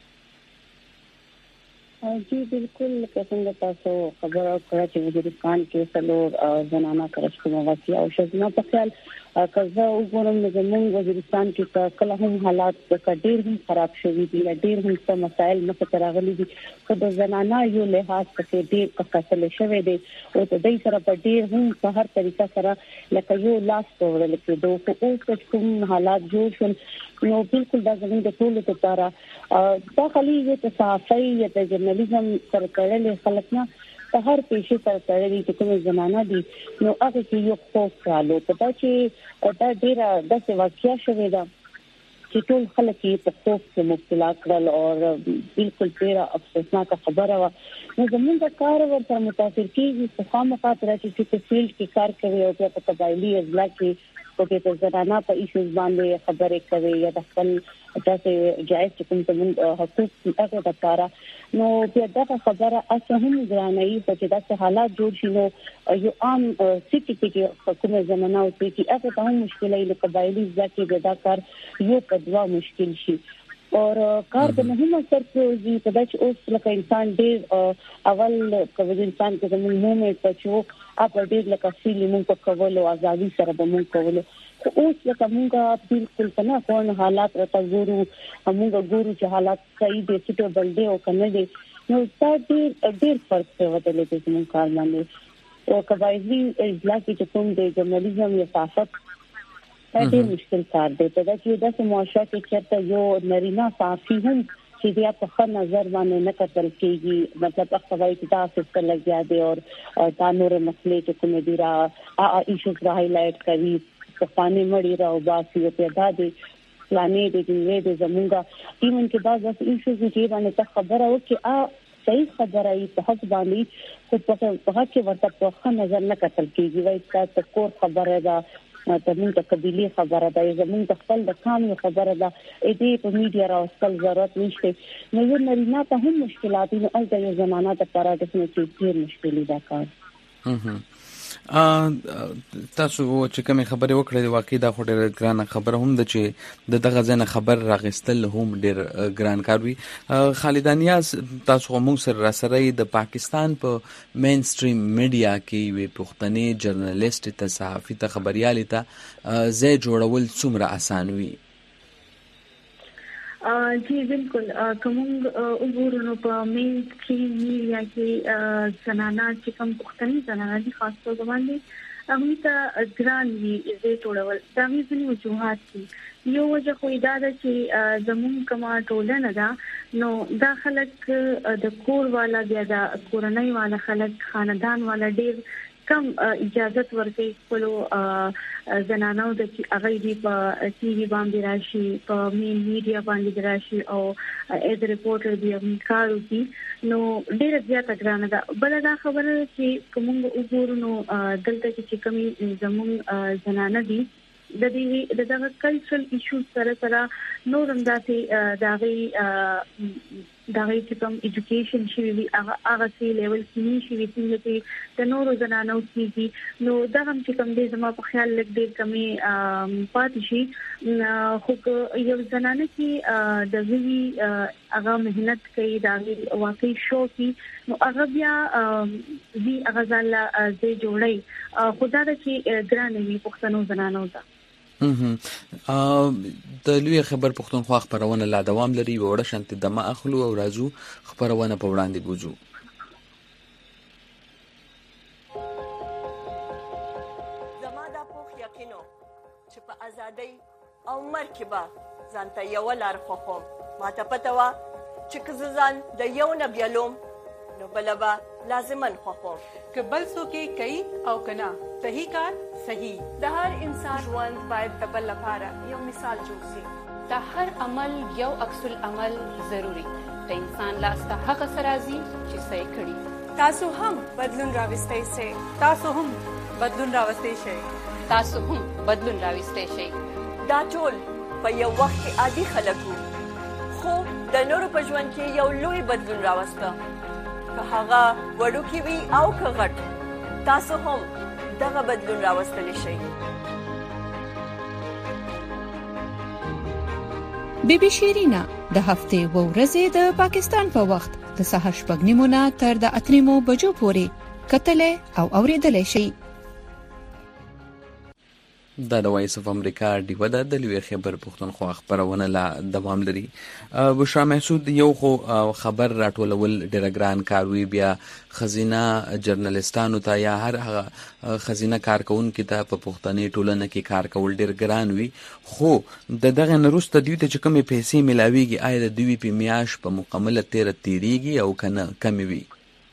جی بالکل څنګه تاسو خبره کړه چې وزیرستان کې څلور زنانه کرشکو واسي او شزنا په خیال کله وګورم نو زموږ وزیرستان کې کله هم حالات ډېر هم خراب شوي دي ډېر هم څه مسایل مخ ته راغلي دي خو د زنانه یو لحاظ څخه ډېر کثل شوی دی او د دې سره په ډېر هم په هر طریقه سره لکه یو لاس تورل کې دوه او کوم حالات جوړ شول نو بالکل دا زموږ د ټولو لپاره دا خالي د صحافي یا د ژورنالیزم سره کړل خلک نه په هر پیښه سره تړلي چې کومه زمانہ دي نو هغه کې یو خوف رالو په دا چې دا ډیره د څه واقعیا شوې ده چې ټول خلک یې په خوف کې مبتلا کړل او بالکل ډیره افسوسناک خبره و نو زموږ کار ورته متاثر کیږي په خامخا تر چې په فیلډ کې کار کوي او په قبایلی اضلاع کې په کې د زنانه په ایشوز باندې خبرې کوي یا د خپل تاسو جایز کوم څه حقوق هغه د کارا نو بیا دا خبره اصله هم ځانای چې دا حالات جوړ شي نو یو عام سټی کې کومه زمانہ او چې هغه ته مشکلې له قبایلی ځکه دا کار یو کډوا مشکل شي اور کار د مهمه سرپروزي په داسې اوس لکه انسان ډېر اول کوم انسان کې د مومنت په چوک اپ ډېر لکه فیلم مونږ په کولو ازادي سره به مونږ کولو اوس لکه مونږه بالکل کنه کوم حالات راته ګورو مونږ ګورو چې حالات صحیح دي چې بل دی او کنه دي نو ډېر ډېر فرق څه ودلې د مونږ کار باندې او قبایلی اضلاع کې کوم د ژورنالیزم یا صحافت دا ډېر مشکل کار دی دا چې د سماجه کې چېرته یو نرینا صحافي هم چې بیا په خپل نظر باندې نه کتل کېږي مطلب هغه وایي چې تاسو څه لګیا دي او دا نور مسلې چې کوم دي را ایشوز را هایلایټ کوي په پانی مړی راو باسي په دا دي پلانې دي چې د زمونږه ایمن کې دا د ایشوز کې باندې خبره وکړي ا صحیح خبره ای په حق باندې خو په هغه کې ورته په خپل نظر نه کتل کېږي وایي تاسو کور خبره ده زموږ د قبيله خبره ده زموږ د خپل د کام خبره ده اې دې په میډیا راوستل ضرورت نشته نو یو نرینا ته هم مشکلات نو از د زمانہ ته پراټس نه کې ډیر مشکلې ده کار ا تاسو چې کوم خبره وکړه د واقع د خوري ګران خبره هم د چې د دغه ځنه خبر راغستل هم ډیر ګران کار وي خالدانیاز تاسو موږ سره سره د پاکستان په مین سټریم میډیا کې وي پښتني جرنالست ته صحافي ته خبريالي ته زه جوړول څومره اسان وي جی بالکل کوم وګورو په مین سټریم میډیا کې زنانه چې کوم پښتني زنانه دي خاص توګه باندې هغه ته ګران وی زه ټولول دا مې ځینې وجوهات دي یو وجه خو دا ده چې زموږ کما ټولنه ده نو دا خلک د کور والا بیا د کورنۍ والا خلک خاندان والا ډیر کم اجازه ورکړي خپل زنانو د چې هغه دی په ټي وي باندې راشي په مین میډیا باندې راشي او اې د ریپورټر دی کارو دي نو ډیره زیاته ګرانه ده بل دا خبره چې کوم وګورو نو دلته چې کومي زموږ زنانه دي د دې د دغه کلچرل ایشوز سره سره نور هم داسې دغه دغه چې کوم ایجوکیشن شي وي هغه هغه سی لیول کې نشي وي چې د نورو زنانو کېږي نو دا هم چې کوم دې زما په خیال لګ ډېر کمی پاتې شي خو یو زنانه کې د وی هغه مهنت کوي دا واقعي شو کې نو هغه بیا وی هغه ځل زه جوړي خدای دې چې ګرانې وي پښتنو زنانو ته د لوی خبر پښتونخوا خبرونه لا دوام لري وړه شانت دمه اخلو او راځو خبرونه په وړاندې بوزو زما د پوخ یقینو چې په ازادۍ او مرکبه ځانته یو لار خوخم ماته پته وا چې کززان د یو نه بیلوم نو بلبا لازمن خوخم که بل څوک کوي او کنا صحیح کار صحیح د هر انسان ژوند باید د بل لپاره یو مثال جوړ شي د هر عمل یو عکس العمل ضروری د انسان لاس ته هغه سرازي چې صحیح کړي تاسو هم بدلون راوستئ شئ تاسو هم بدلون راوستئ شئ تاسو هم بدلون راوستئ شئ دا ټول په یو وخت کې عادي خلکو خو د نورو په ژوند کې یو لوی بدلون راوسته که هغه وړوکی وي او که غټ تاسو هم دغه بدلون راوستلی شئ بی بی شیرینا د هفته و ورځې د پاکستان په وخت د سهار شپږ نیمو نه تر د اتریمو بجو پورې کتلې او اوریدلې شي دا د وایس اف امریکا ډیوه ده د لوی خبر پښتونخوا خبرونه لا دوام لري. بشرا محسود یو خو خبر راټولول ډېر ګران کار وی بیا خزینه جرنالستانو ته یا هر هغه خزینه کارکونکو ته په پښتني ټولنه کې کار کول ډېر ګران وي، خو د دغه نروسته دوی ته چې کومې پیسې ملاويږي آیا د دوی په میاش په مکمله تیر تیریږي او کنه کمی وي؟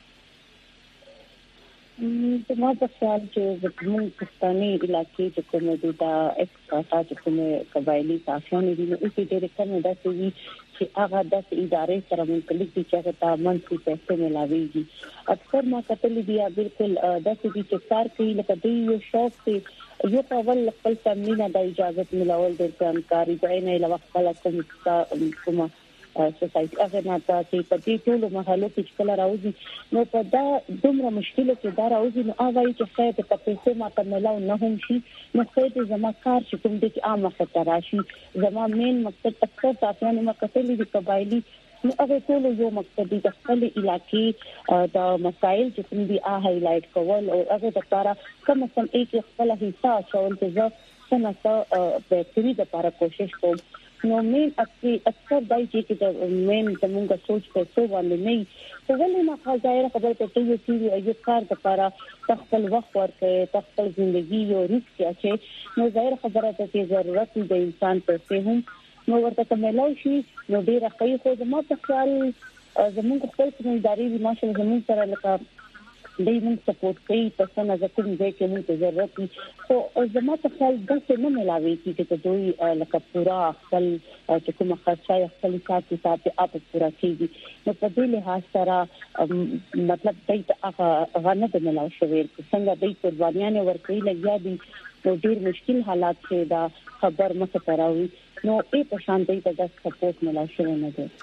زما په خیال چې زموږ پښتني علاقې چې کومه دي دا اکسټرا چې کومه قبایلی ساسیان دي نو چې ډېر کم داسې وي چې هغه د ادارې سره منسلک دي چې هغه ته منفي پیسې ملاويږي. اکثر ما کتلې دي بالکل داسې دي چې کار کوي لکه دوی یو شوق ته یو اول خپل تمرین د اجازه ملاول د کاري ځای نه له وخت لا کوم کومه سوسایټي هغه نه تاسو په دې ټول محلو کې کله راوځي نو په دا دومره مشکله کې دا راوځي نو هغه چې خیر ته پیسې ما کملاو نه هم شي نو خیر زما کار چې کوم دي چې عامه خطر راشي زما مین مقصد اکثر تاسو نه مکتلې دي قبایلی نو هغه ټول یو مقصد دي د خپل علاقې د مسایل چې کوم دي ا هایلایټ کول او هغه د لپاره کوم څه یک خپل حصہ شول چې زه څنګه په دې لپاره کوشش کوم. نو مین اکثر دای چې د مین زموږه سوچ په څو باندې نه په ولې نه خاصه خبره ته یو چې یو کار لپاره خپل وخت ورکړي خپل ژوندۍ یو ریسک چې نو ظاهر خبره ته چې ضرورت د انسان په هم نو ورته کوملو شي نو ډیره کوي خو زما په خیال زموږ خپل ادارې د ماشل زموږ سره لکه دای موږ سپورټ کوي په څنګه چې کوم ځای کې موږ ضرورت وي خو زما په خیال د څه نه ملاوي چې دوی لکه پورا خپل چې کوم خرچه خپل کار کې تاسو اپ پورا کیږي نو په دې لحاظ سره مطلب دای ته هغه غنه د ملاوي شوی څنګه دای قربانیانه ورکړي لګیا دي نو ډیر مشکل حالات کې دا خبر مخه تراوي نو ای په شان دای ته د سپورټ ملاوي شوی نه دی.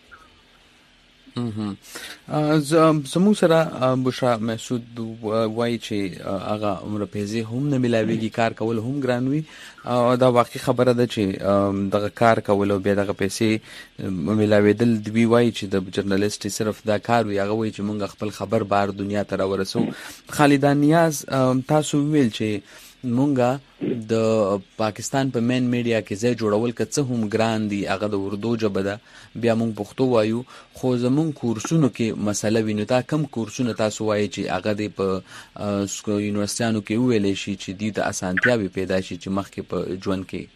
زمو سره بشرا محسود وای چې هغه عمر پیسې هم نه ملاويږي کار کول هم ګران وي او دا واقعي خبره ده چې دغه کار کول او به دغه پیسې ملاويدل دی وای چې د جرنالست صرف دا کار وي هغه وای چې مونږ خپل خبر بار دنیا ته راورسو. خالدان نیاز تاسو ویل چې مونږه د پاکستان په مین میډیا کې ځای جوړول کڅه هم ګران دي هغه د اردو ژبه ده بیا مونږ پښتو وایو خو زمون کورسونو کې مسله وینو تا کم کورسونه تاسو وایي چې هغه د په یونیورسيټانو کې ویلې شي چې د اسانتیاوي پیدا شي چې مخکې په ژوند کې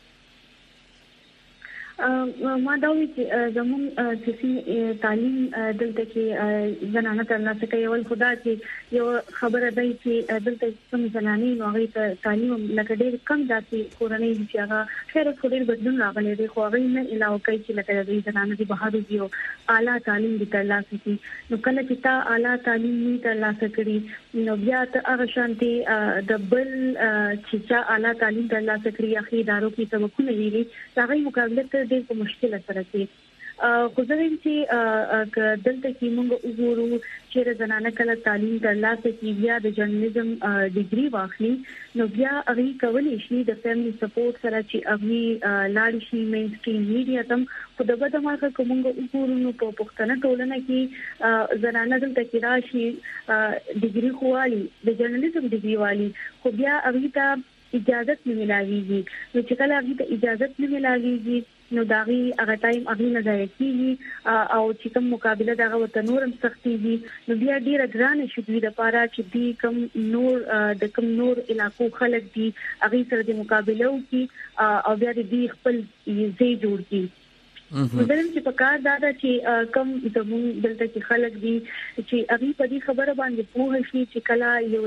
ما دا وی چې زمون چې تعلیم دلته کې زنانه ترلاسه کوي ول خدا چې یو خبره ده چې دلته کوم زنانې نو هغه ته تعلیم لکه ډېر کم ذاتي کورنۍ چې هغه خیر ډېر بدلون راغلی دی خو هغه نه علاوه کوي چې لکه د زنانه دی بهادر دی او اعلی تعلیم دي ترلاسه کوي نو کله چې تا اعلی تعلیم نه ترلاسه کړي نو بیا ته هغه شانتي د بل چې چا اعلی تعلیم ترلاسه کړي اخی ادارو کې سبقونه لري هغه مقابله ډېر په مشکله سره کې خو زه ویم چې دلته کې موږ وګورو چې زنانه کله تعلیم ترلاسه کوي بیا د جرنالیزم ډیګري واخلي نو بیا هغه کولی شي د فیملی سپورټ سره چې هغه لاړ شي مین سټریم میډیا تم خو د بده مارکه کومه وګورو نو په پښتنه ټولنه کې زنانه دلته کې راشي ډیګري خوالي د جرنالیزم ډیګري والی خو بیا هغه ته اجازه نه ملایوي نو چې کله هغه ته اجازه نه ملایوي نو داغي هغه ټایم هغه نه ځای کیږي او چې کوم مقابله دغه وته نورم سختيږي نو بیا ډیره ګرانه شي د لپاره چې دی کوم نور د کوم نور علاقو خلک دي هغه سره د مقابله وکي او بیا د خپل یزي جوړ کی مدرم چې په کار دا ده چې کم زموږ دلته کې خلک دي چې هغه په دې خبره باندې پوه شي چې کله یو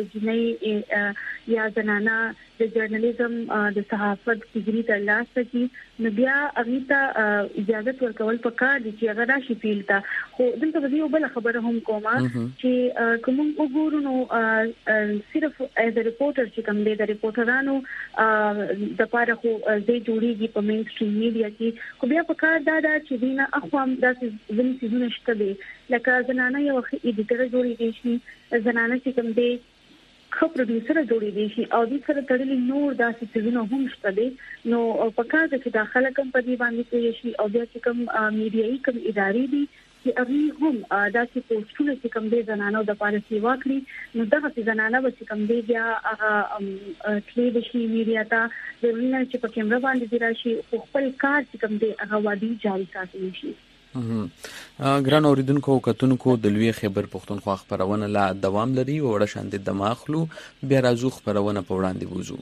جنۍ یا زنانه د جرنالیزم د صحافت ډیګري ترلاسه کړي نو بیا هغه ته اجازه ورکول پکار دي چې هغه راشي پیلتا خو دلته یو بل خبره هم کومه چې کوم وګورو نو صرف از ا ریپورټر چې کوم دی د ریپورټرانو د لپاره خو زه جوړیږي په مین سټریم میډیا کې خو بیا پکار دا دا چې دینه اخوام داسې زموږ سيزونه شته دي لکه زنانه یو ایډیټر جوړیږي شي زنانه چې کوم دی خو پروډوسر جوړې دي شي او د سره تړلې نور داسې څه نه هم شته دي نو په کار کې داخله کم په دې باندې کوي شي او بیا چې کوم میډیایي کوم ادارې دي چې هغه هم داسې پوسټونه چې کوم دي زنانو د پاره سیوا کړی نو دغه زنانه به چې کوم دي بیا هغه کلی د شي میډیا ته د ورنه چې په کیمرا باندې راشي خپل کار چې کوم دي هغه وادي جاري ساتي شي. ګران اوریدونکو کتونکو د لوی خبر پښتونخوا خبرونه لا دوام لري او وړ شاند دماغلو بیا راځو خبرونه په وړاندې وځو.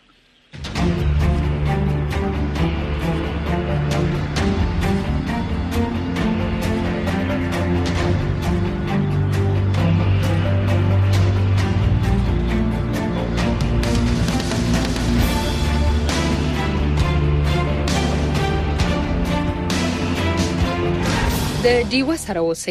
د ډیوه سره اوسئ.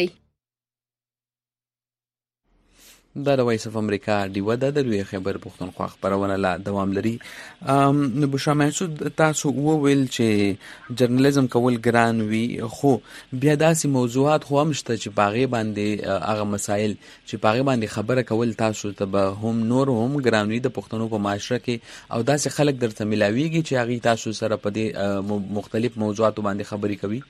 دا د وایس اف امریکا ډیوه د لوی خبر پښتونخوا خبرونه لا دوام لري. نو بشرا محسود تاسو وویل چې جرنالیزم کول ګران وي خو بیا داسې موضوعات خو هم شته چې باغې باندې هغه مسایل چې باغې باندې خبره کول تاسو ته به هم نور هم ګران وي د پښتنو په معاشره کې او داسې خلک درته ملاويږي چې هغه تاسو سره په دې مختلف موضوعاتو باندې خبرې کوي.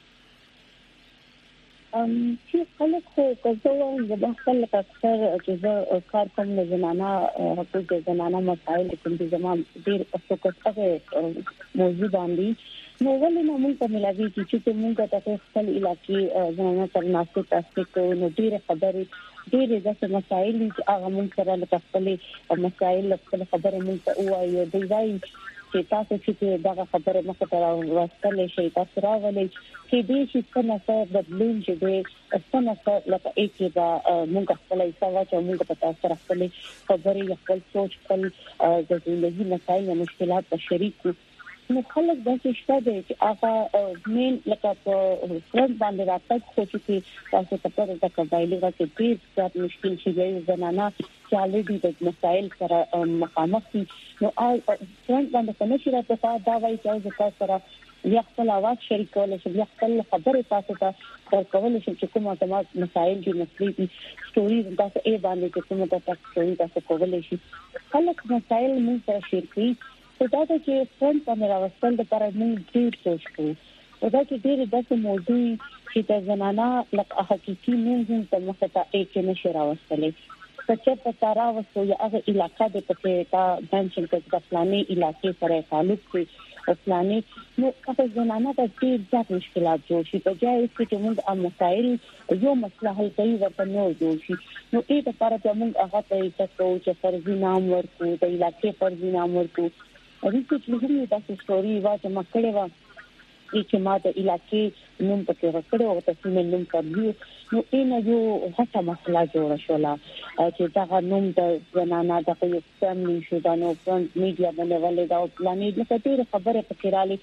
ام چې خلک خو کوم د خپل اکثر چې زه کار کوم د زنانه حقوق د زنانه مسایل کوم د زمام ډیر فوکس کوي موضوع باندې نو ولې نه موږ ته ملایي چې موږ ته خپل علاقې زنانه تر ناسته تاسو کو نو ډیر خبرې ډیر د مسایل چې هغه موږ سره د خپل مسایل خپل خبره موږ ته وایي دی وایي چې تاسو چې دا خبره مخه تر واستلې شي تاسو راغلي چې دې چې څنګه څه بدلون چې دې څنګه څه لکه اېکي دا موږ خپل ایسا چې موږ په تاسو سره خپل خبرې خپل سوچ خپل د ژوندۍ مسایل او مشکلات په شریک نو خلک دا چې شته چې هغه مين لکه په فرند باندې راځي خو چې تاسو ته په دغه قبایلی کې ډیر ځات مشکل شي د زنانه چې الریډي د مسایل سره مخامخ دي نو فرند باندې څنګه چې راځي دا وایي چې تاسو سره بیا خپل आवाज شریک کول شي بیا خپل خبره تاسو ته ورکول شي چې کومه تمام مسایل دي مسلې دي سټوري تاسو یې باندې چې کومه تاسو سټوري تاسو کولای شي خلک مسایل موږ سره شیر کړي په دا چې څنګه باندې راوستل د پر موږ ډیر سوچ کوو او دا چې ډیر داسې موضوع چې د زنانه لکه حقيقي موږ ته مخه ته کې نشي راوستلې چې په تارا وسو یا هغه علاقې د پته تا بنچن کې د پلانې علاقې سره تعلق کوي او پلانې نو هغه زنانه د ډیر ځات مشکلات جوړ شي په ځای چې موږ د مسایل یو مسله حل کوي ورته نو جوړ شي نو دې لپاره چې موږ هغه ته تاسو چې فرضي نام ورکو د علاقې فرضي نام ورکو ریسرچ لري دا سټوري واته مکړه وا چې ما د علاقې نوم پکې ورکړو او تاسو مې نوم کړو نو اینا یو هڅه مسله جوړه شولا چې دا نوم د زنانه د یو فیملی شو دا نو فرند میډیا باندې ولې دا پلانې د کتیر خبره پکې رالي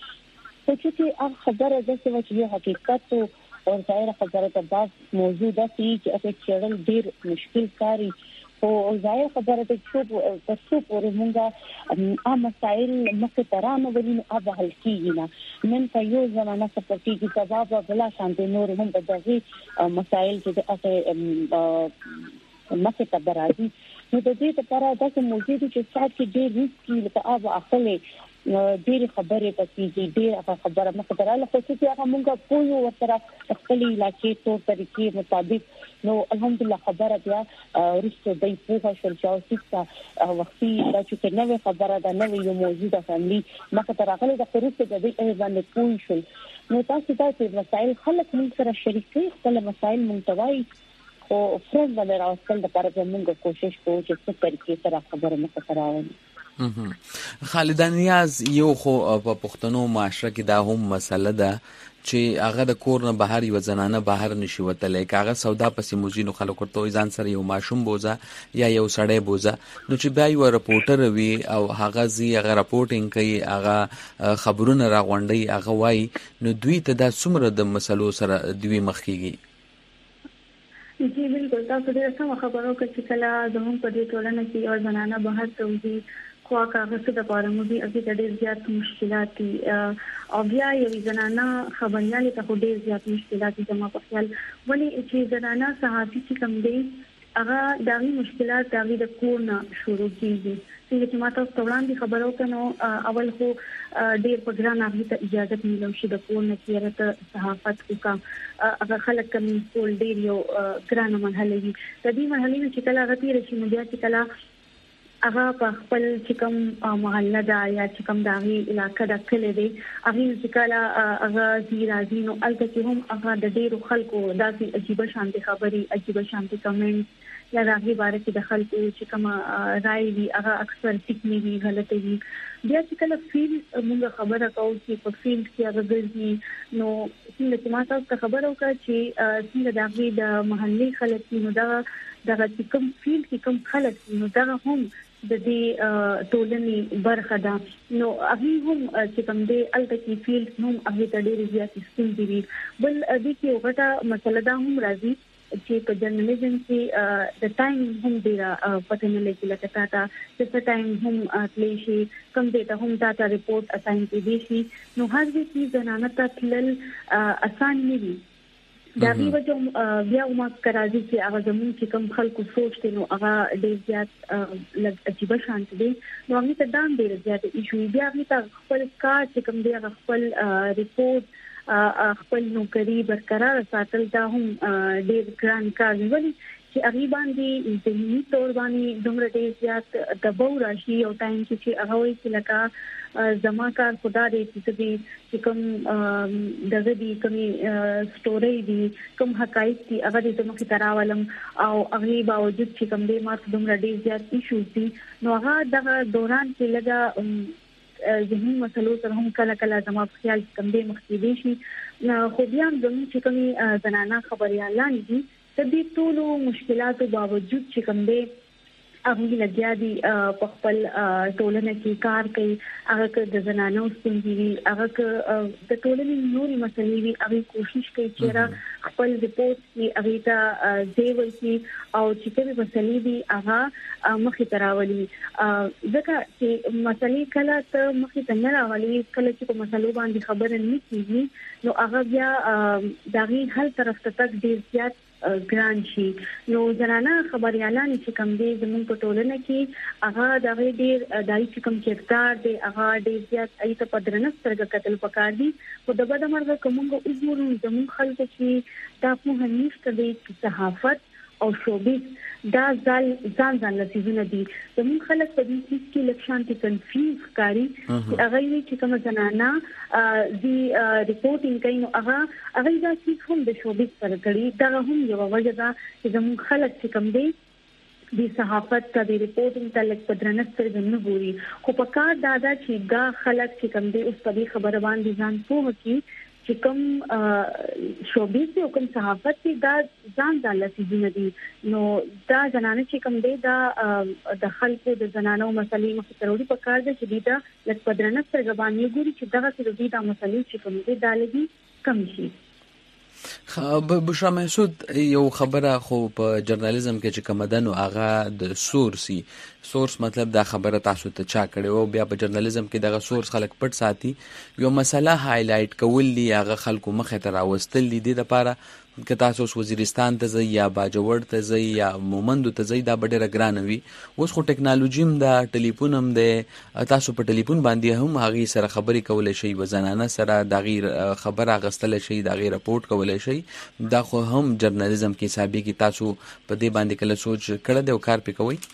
چې هغه خبره د څه چې حقیقت او ظاهر خبره ته بعض موضوع ده چې اته چړل ډیر مشکل کاری او ظاهر خبره ته چې تاسو پورې مونږه ا مسائل مخه ترانه ولینو ابه حل کیږي نه نن په یو زمانه سپورتي کې سبب بلا شانته نور هم د دغه مسائل چې اته مخه ته درازي نو د دې لپاره د موضوع چې څات کې ډېر ریسکی لکه ابه اخلي ډېر خبرې پکې ډېر خبره مخه تراله خو چې هغه مونږه پویو ورته خپل علاقې تور طریقې مطابق نو الحمدلله خبره بیا ورسته د پوهه شول چې اوسه وختي دا چې نوې خبره ده نوې یو موضوع ده فاميلي مخه تراغله د خروج د دې باندې پوي شول نو تاسو دا چې مسائل خلک موږ سره شریکي خپل مسائل منتوي او فرند باندې راوستل د لپاره موږ کوشش کوو چې څه طریقې سره خبره مخه تراوړو. خالد نیاز یو خو په پښتنو معاشره کې دا هم مسله ده چې هغه د کور نه بهر یو زنانه بهر نشي وتلای کاغه سودا پسې موزینو خلکو ورته ځان سره یو ماشوم بوزا یا یو سړی بوزا نو چې بیا یو رپورټر وي او هغه زی هغه رپورټینګ کوي هغه خبرونه راغونډي هغه وای نو دوی ته د څومره د مسلو سره دوی مخ کیږي. جی بالکل تاسو ډېر سم خبرو کې چې کله زموږ په دې ټولنه کې او زنانه بهر ته وځي خو هغه څه د پاره مو دي اګه ډېر زیات مشکلات دي او بیا یو زنانه خبريالي ته ډېر زیات مشکلات دي زموږ په خیال ولې چې زنانه صحافي چې کوم دي هغه دغه مشکلات دغه د کورونه شروع کیږي چې چې ماته ستوړاندې خبرو کنو اول خو ډېر په ګران هغه ته اجازه ملو شي د کورونه کې راته صحافت وکا هغه خلک کوم کول ډېر یو ګران مرحله وي د دې مرحله چې کله هغه تیر شي نو بیا چې کله هغه په خپل چې کوم محله دا یا چې کوم دغه علاقې د کلی دی هغه چې کله هغه زیرازي نو الته چې هم هغه د ډېرو خلکو داسې عجیب شانتي خبري عجیب شانتي کمنټ یا راغي باره کې د خلکو چې کوم رائے وی هغه اکثر ټیک نه وی غلطه وی بیا چې کله فیل موږ خبره کوو چې په فیل کې هغه ګرځي نو څنګه چې ما تاسو خبرو کړ چې څنګه دغه د محلي خلک نو دا دغه چې کوم فیل کې کوم خلک نو دا هم د دې ټولنې برخه ده نو هغه هم چې کوم دې الته کې فیل هم هغه ته ډېر زیات ستونزې دي بل دې کې یو غټه مسله ده هم راځي چې په جرنالیزم کې د ټایم هم ډیره پته نه لګي لکه تاته چې ټایم هم تللی شي کوم دې ته هم ډاټا ریپورت اساین کړي شي نو هر دې چې زنانه ته تلل آسان نه وي دا به وجه بیا ما کراځي چې هغه زموږ چې کوم خلکو سوچ دي نو هغه ډېر زیات لږ عجیب شانت دي نو هغه ته دام ډېر زیات ایشو بیا هغه خپل کار چې کوم دی هغه خپل ریپورت خپل نوکری برقرار ساتل دا هم ډېر ګران کار دی چې هغه باندې ذهني تور باندې دومره ډېر زیات دباو راشي او ټایم چې هغه وي چې لکه زما کار خدا دې چې کوم دغه دي کومي سټوري دي کوم حقایق دي هغه دې زموږ تراولم او هغه باوجود چې کوم دې ما دومره ډېر زیات ایشوز دي نو هغه دغه دوران کې لګا ذهني مسلو سره هم کله کله زما په خیال کم دې مخکې شي خو بیا هم زموږ چې کومي زنانه خبريالان دي د دې ټولو مشکلاتو باوجود چې کوم دې هغه لګیا دي په خپل ټولنه کې کار کوي هغه د زنانو ستونزې وي هغه د ټولنې نوري مسلې وي هغه کوشش کوي چې خپل ریپورت کې هغه ته ځای ورکړي او چې کومه مسلې دي هغه مخې ته راولي ځکه چې مسلې کله ته مخې ته نه راولي کله چې په مسلو باندې خبره نه کیږي نو هغه بیا دغه حل طرف ته تک ډیر زیات ګران شي نو زنانه خبريالان چې کوم دي زموږ په ټولنه کې هغه د ډېر دای چې کوم کردار دی هغه ډېر زیات ایته په درنه سترګه کتل پکار دي خو د بده مرګه کومه عمر زموږ خلک چې تاسو همیشه د صحافت او شوبیز دا ځل ځان ځان لسیزونه دي زموږ خلک په دې کې لکشانتي کنفیوز کاری هغه وی چې کوم زنانه دی ریپورټینګ کوي نو هغه هغه دا چې کوم د شوبیز سره کوي دا هم یو وجه ده چې زموږ خلک چې کوم دي د صحافت ته د ریپورټینګ ته لکه پدرنه سره نه ګوري خو په کار دا دا چې دا خلک چې کوم دي اوس په دې خبره باندې ځان پوه کړي چې کوم شوبیز او کوم صحافت دي دا ځان ځان لسیزونه دي نو دا زنانه چې کوم دي دا د خلکو د زنانو مسلې مخ ته وروړي په کار دي چې دا لکه پدرنه سره باندې ګوري چې دا څه دي دا مسلې چې کوم دي دا لګي کم شي بشرا محسود یو خبره خو په جرنالیزم کې چې کومدن او هغه د سورسي سورس مطلب دا خبره تاسو ته چا کړي او بیا په جرنالیزم کې دغه سورس خلک پټ ساتي یو مسله هایلایټ کول دی هغه خلکو مخه ته راوستل دي د لپاره که تاسو وزیرستان ته ځي یا باجوړ ته ځي یا مومند ته ځي دا ډېر ګران وي اوس خو ټکنالوژي هم د ټلیفون هم د تاسو په ټلیفون باندې هم هغه سره خبرې کولای شي وزنانه سره د غیر خبر اغستل شي د غیر رپورت کولای شي دا خو هم جرنالیزم کې حسابي کې تاسو په دې باندې کله سوچ کړه دی او کار پې کوي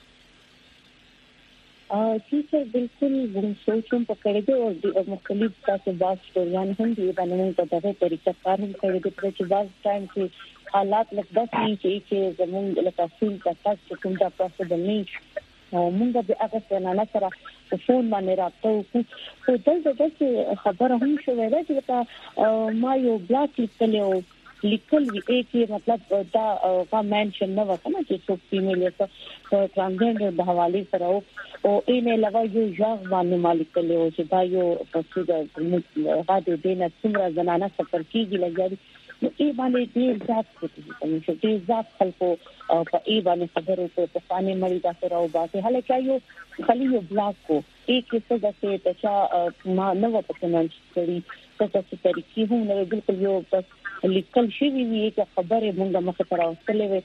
چې بالکل زموږ سوچوم په کړه دي او مختلف تاسو باز ټولان هم دي باندې په دغه طریقه کار هم کوي د چې باز ټایم کې حالات لکه داسې چې زموږ لکه فیل تاسو کوم دا پاسبل نه موږ به هغه څنګه سره په فون باندې راځو خو دلته خبره هم شوې ده چې ما یو بلاک لیکلو لیکل وی چې مطلب دا کا منشن نه وکړه چې څوک فیمیل یا ټرانسجنډر د حواله سره او این علاوه یو ځاغ باندې مالک له او چې دا یو پسې د غاډو دینه څومره زنانه سفر کیږي لګي نو ای باندې ډیر ځات کوي چې ډیر ځات خلکو په ای باندې خبرو په پخوانی مړی دا سره او باسي هلکه یو خلی یو بلاک کو ایک څه د څه تچا ما نو په څنګه کړی څه څه طریقې هم نو بالکل یو بس لیکل شي وی چې خبره مونږه مخه تر اوسلې وي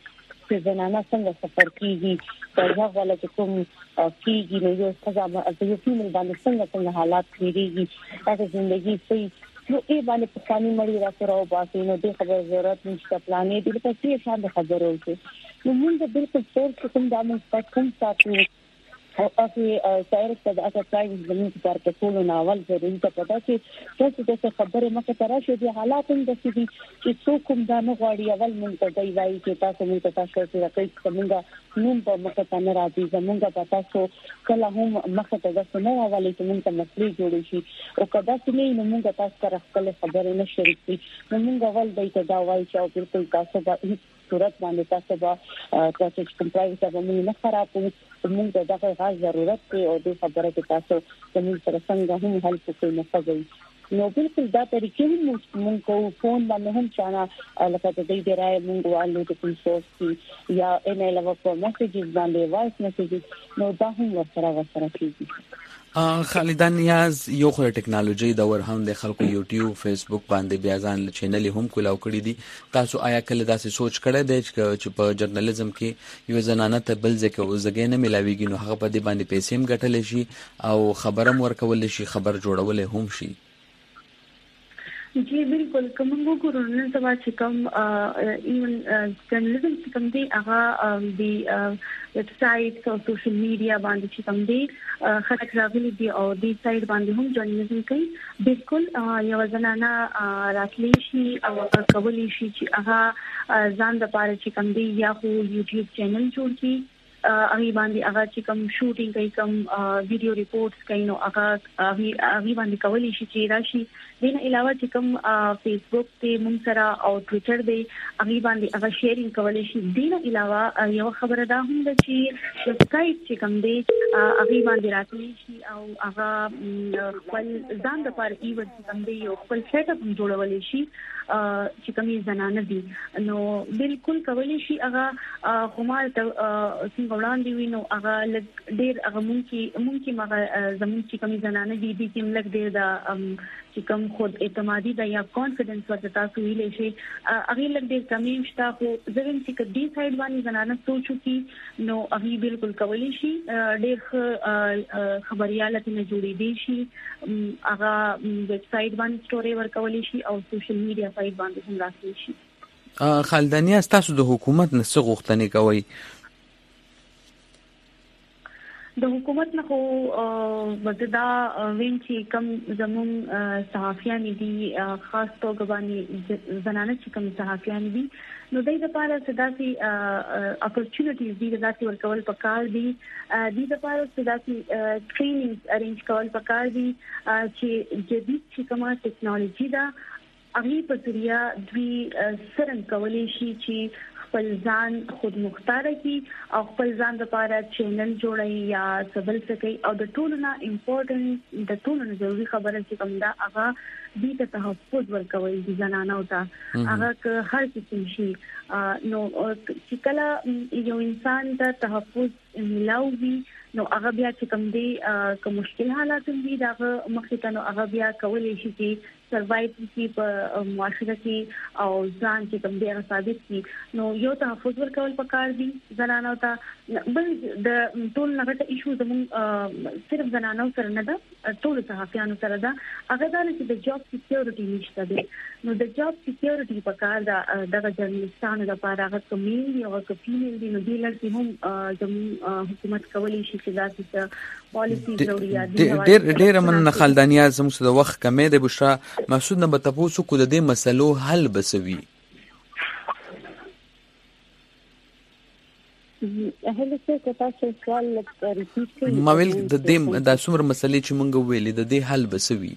چې زنانه څنګه سفر کیږي دا غواړي چې کوم کیږي نو یو څه د یو فیمل باندې څنګه څنګه حالات کیږي هغه ژوندۍ سي نو ای باندې په قانون مړی راځره او باسي نو د خبر ضرورت نشته پلانې دي په څه شان خبرو کې نو موږ بالکل څور کوم د امن کوم ساتو او هغه سایر څه د اته پرایز زمين پر ټولو ناول ضروري ته پتا چې څه څه خبره مکه ترا شو دي حالات هم د سړي چې څوک کوم دا نه غواړي اول مونږ ته دی وایي چې تاسو مونږ ته تاسو ته راځي څنګه نوم په مکه ته نه راځي زمونږ په تاسو کله هم مخه ته د سمو حواله چې مونږ ته مسلې جوړ شي او کدا چې نه مونږ تاسو سره خپل خبره نه شریکي نو مونږ اول دی ته دا وایي چې بالکل تاسو به صورت باندې تاسو به تاسو چې کوم پرایویټ باندې نه خرابوي موږ ته دغه غاښ ضرورت دی او د خبره کې تاسو زموږ سره څنګه هم حل کوئ نه کوي نو بالکل دا طریقې موږ کوو فون باندې هم چانه لکه د دې ډیرای موږ والو د کوم سورس یا ان علاوه په میسجز باندې وایس میسجز نو دا هم ورسره ورسره کیږي خالدان نیاز یو خو ټکنالوژي د ور هم د خلکو یوټیوب فیسبوک باندې بیا ځان چینل هم کولاو کړی دي تاسو آیا کله داسې سوچ کړی دی چې په جرنالیزم کې یو زنانه ته بل ځکه او زګې نه ملاويږي نو هغه په دې باندې پیسې هم ګټل شي او خبرم ورکول شي خبر جوړول هم شي जी बिल्कुल कमंगो कोरोना सभा चिकम इवन जर्नलिज्म चिकम दे आगा दी वेबसाइट और सोशल मीडिया बांध चिकम दे खतक रागली दी और दी साइड बांध हम जर्नलिज्म कई बिल्कुल ये वजनाना रातलीशी और कबलीशी ची आगा जान द पारे चिकम दे या को यूट्यूब चैनल जोड़ की अभी बांधी आगा चिकम शूटिंग कई कम वीडियो रिपोर्ट्स कई नो आगा अभी अभी बांधी कवली शी चेराशी देना अलावा चिकम फेसबुक पे मुंसरा और ट्विटर पे अभी बांधी आगा शेयरिंग कवली शी देना अलावा ये खबर दा हम दची स्काइप चिकम दे अभी बांधी रातली शी और आगा पल जान द पार इवन चिकम दे यो पल सेटअप हम जोड़ा वाली शी चिकम ये जनाना दी नो बिल्कुल कवली शी आगा कुमार त وړاندې وینو هغه لګ ډیر هغه مونږ مونږ مغه زمون چې کوم زنانه دي دي چې لګ ډیر دا چې کوم خود اعتمادي دا یا کانفیډنس ورته تاسو ویلې شي هغه لګ ډیر کمی شته خو زرم چې کدي سایډ باندې زنانه سوچو کی نو هغه بالکل کولی شي ډیر خبرياله نه جوړې دي شي هغه ویب سایډ باندې سټوري ورکولی شي او سوشل میډیا سایډ باندې هم راځي شي خالدانیا تاسو د حکومت نه څه غوښتنې کوي د حکومت نه خو وددا وین چې کم زمون صحافیان دي خاص توګه باندې زنانه چې کم صحافیان دي نو دای د پاره صداسي اپورچونټیز دي داسې ورکول پکار دي دي د پاره صداسي ټرینینګ ارینج کول پکار دي چې جدید چې کومه ټیکنالوژي دا هغه په ذریعہ دوی سرنګ کولای شي چې خپل ځان خود مختار کی او خپل ځان لپاره چینل جوړي یا سبل سکی او د ټولو نه امپورټنت د ټولو نه ضروري خبره چې کوم دا هغه دې ته تحفظ ورکوي د زنانو ته هغه هر څه شي نو چې کله یو انسان ته تحفظ ملاوي نو هغه بیا چې کوم دی کوم مشکل حالات دي دا مخکې ته نو هغه بیا کولای شي چې سروایو کی په معاشره کې او ځان چې کوم دی هغه ثابت کی نو یو تحفظ ورکول پکار دي زنانو ته بل د ټول نغټ ایشو زمون صرف زنانو سره نه ده ټول صحافیانو سره ده هغه دا چې د جاب سکیورټي نشته دي نو د جاب سکیورټي پکار دا د جرنالستانو لپاره هغه کومین دی او کومین دی نو دی لږ هم زمون حکومت کولی شي چې دا څه پالیسی ضروري دي ډېر ډېر من خالدانیا زموږ د وخت کمې ده بشرا مسعود نه بتپوسو کو د دې مسلو حل بسوي هله څه که تاسو سوال ریپیټ کړئ ما ویل د دې د څومره مسلې چې مونږ ویلې د دې حل بسوي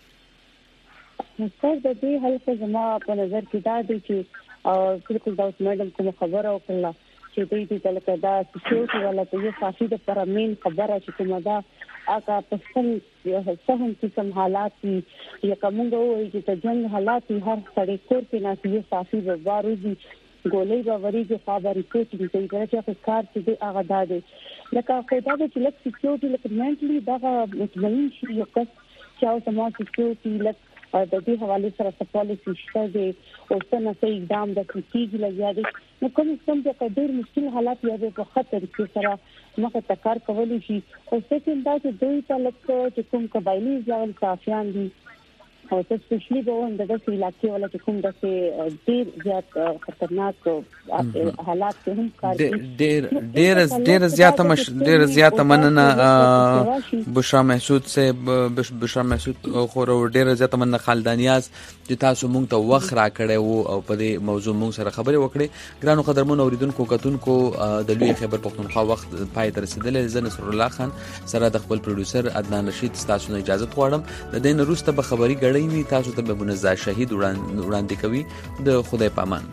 سر د دې حل څه زما په نظر کې دا دی چې بالکل دا میډم کوم خبره وکړه چې دوی دې تلکه دا سکیورټي والا ته یو صافي د پر مين خبره چې کومه دا اګه پسند یو څه هم کوم حالات یا کومه وایي چې جنگ حالات هر سړی کور کې نه یو صافي به واروي ګولې به وريږي خبرې کوي چې دا چې کار چې هغه داده لکه خدای دې چې لکه سکیورټي لکه منټلی دا مطمئن شي یو کس چې او سماج سکیورټي لکه د دې حواله سره څه پالیسي شته دي او څنګه چې اقدام د کیږي لګیا دي نو کوم څه چې ډېر مشکل حالات یا په خطر کې سره مخه تکار کولی شي او څه دا چې دوی ته لکه چې کوم قبایلی ځای کافیان دي او څه سپیشلی به د دې علاقې ولا چې کوم د ډېر زیات خطرناک حالات کې هم کار کوي ډېر ډېر ډېر زیات مش ډېر زیات مننه بشرا محسود سے بشرا محسود خو ډېر زیات مننه خالدانیاز چې تاسو مونږ ته وخت را کړی وو او په دې موضوع مونږ سره خبرې وکړې ګرانو قدرمنو اوریدونکو کتونکو د لوی خیبر پختونخوا وخت پای ته رسیدلې زه نصر الله خان سره د خپل پروډوسر عدنان رشید تاسو نه اجازه غواړم د دې وروسته به خبري غړي وي تاسو ته به منزه شهید وړاندې کوي د خدای پامان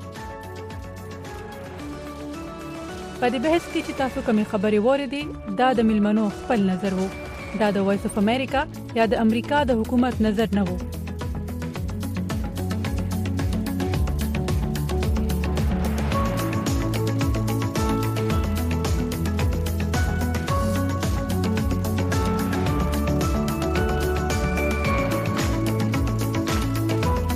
په دې بحث کې چې تاسو کومې خبرې وریدي دا د ملمنو خپل نظر وو دا د وایس اف امریکا یا د امریکا د حکومت نظر نه وو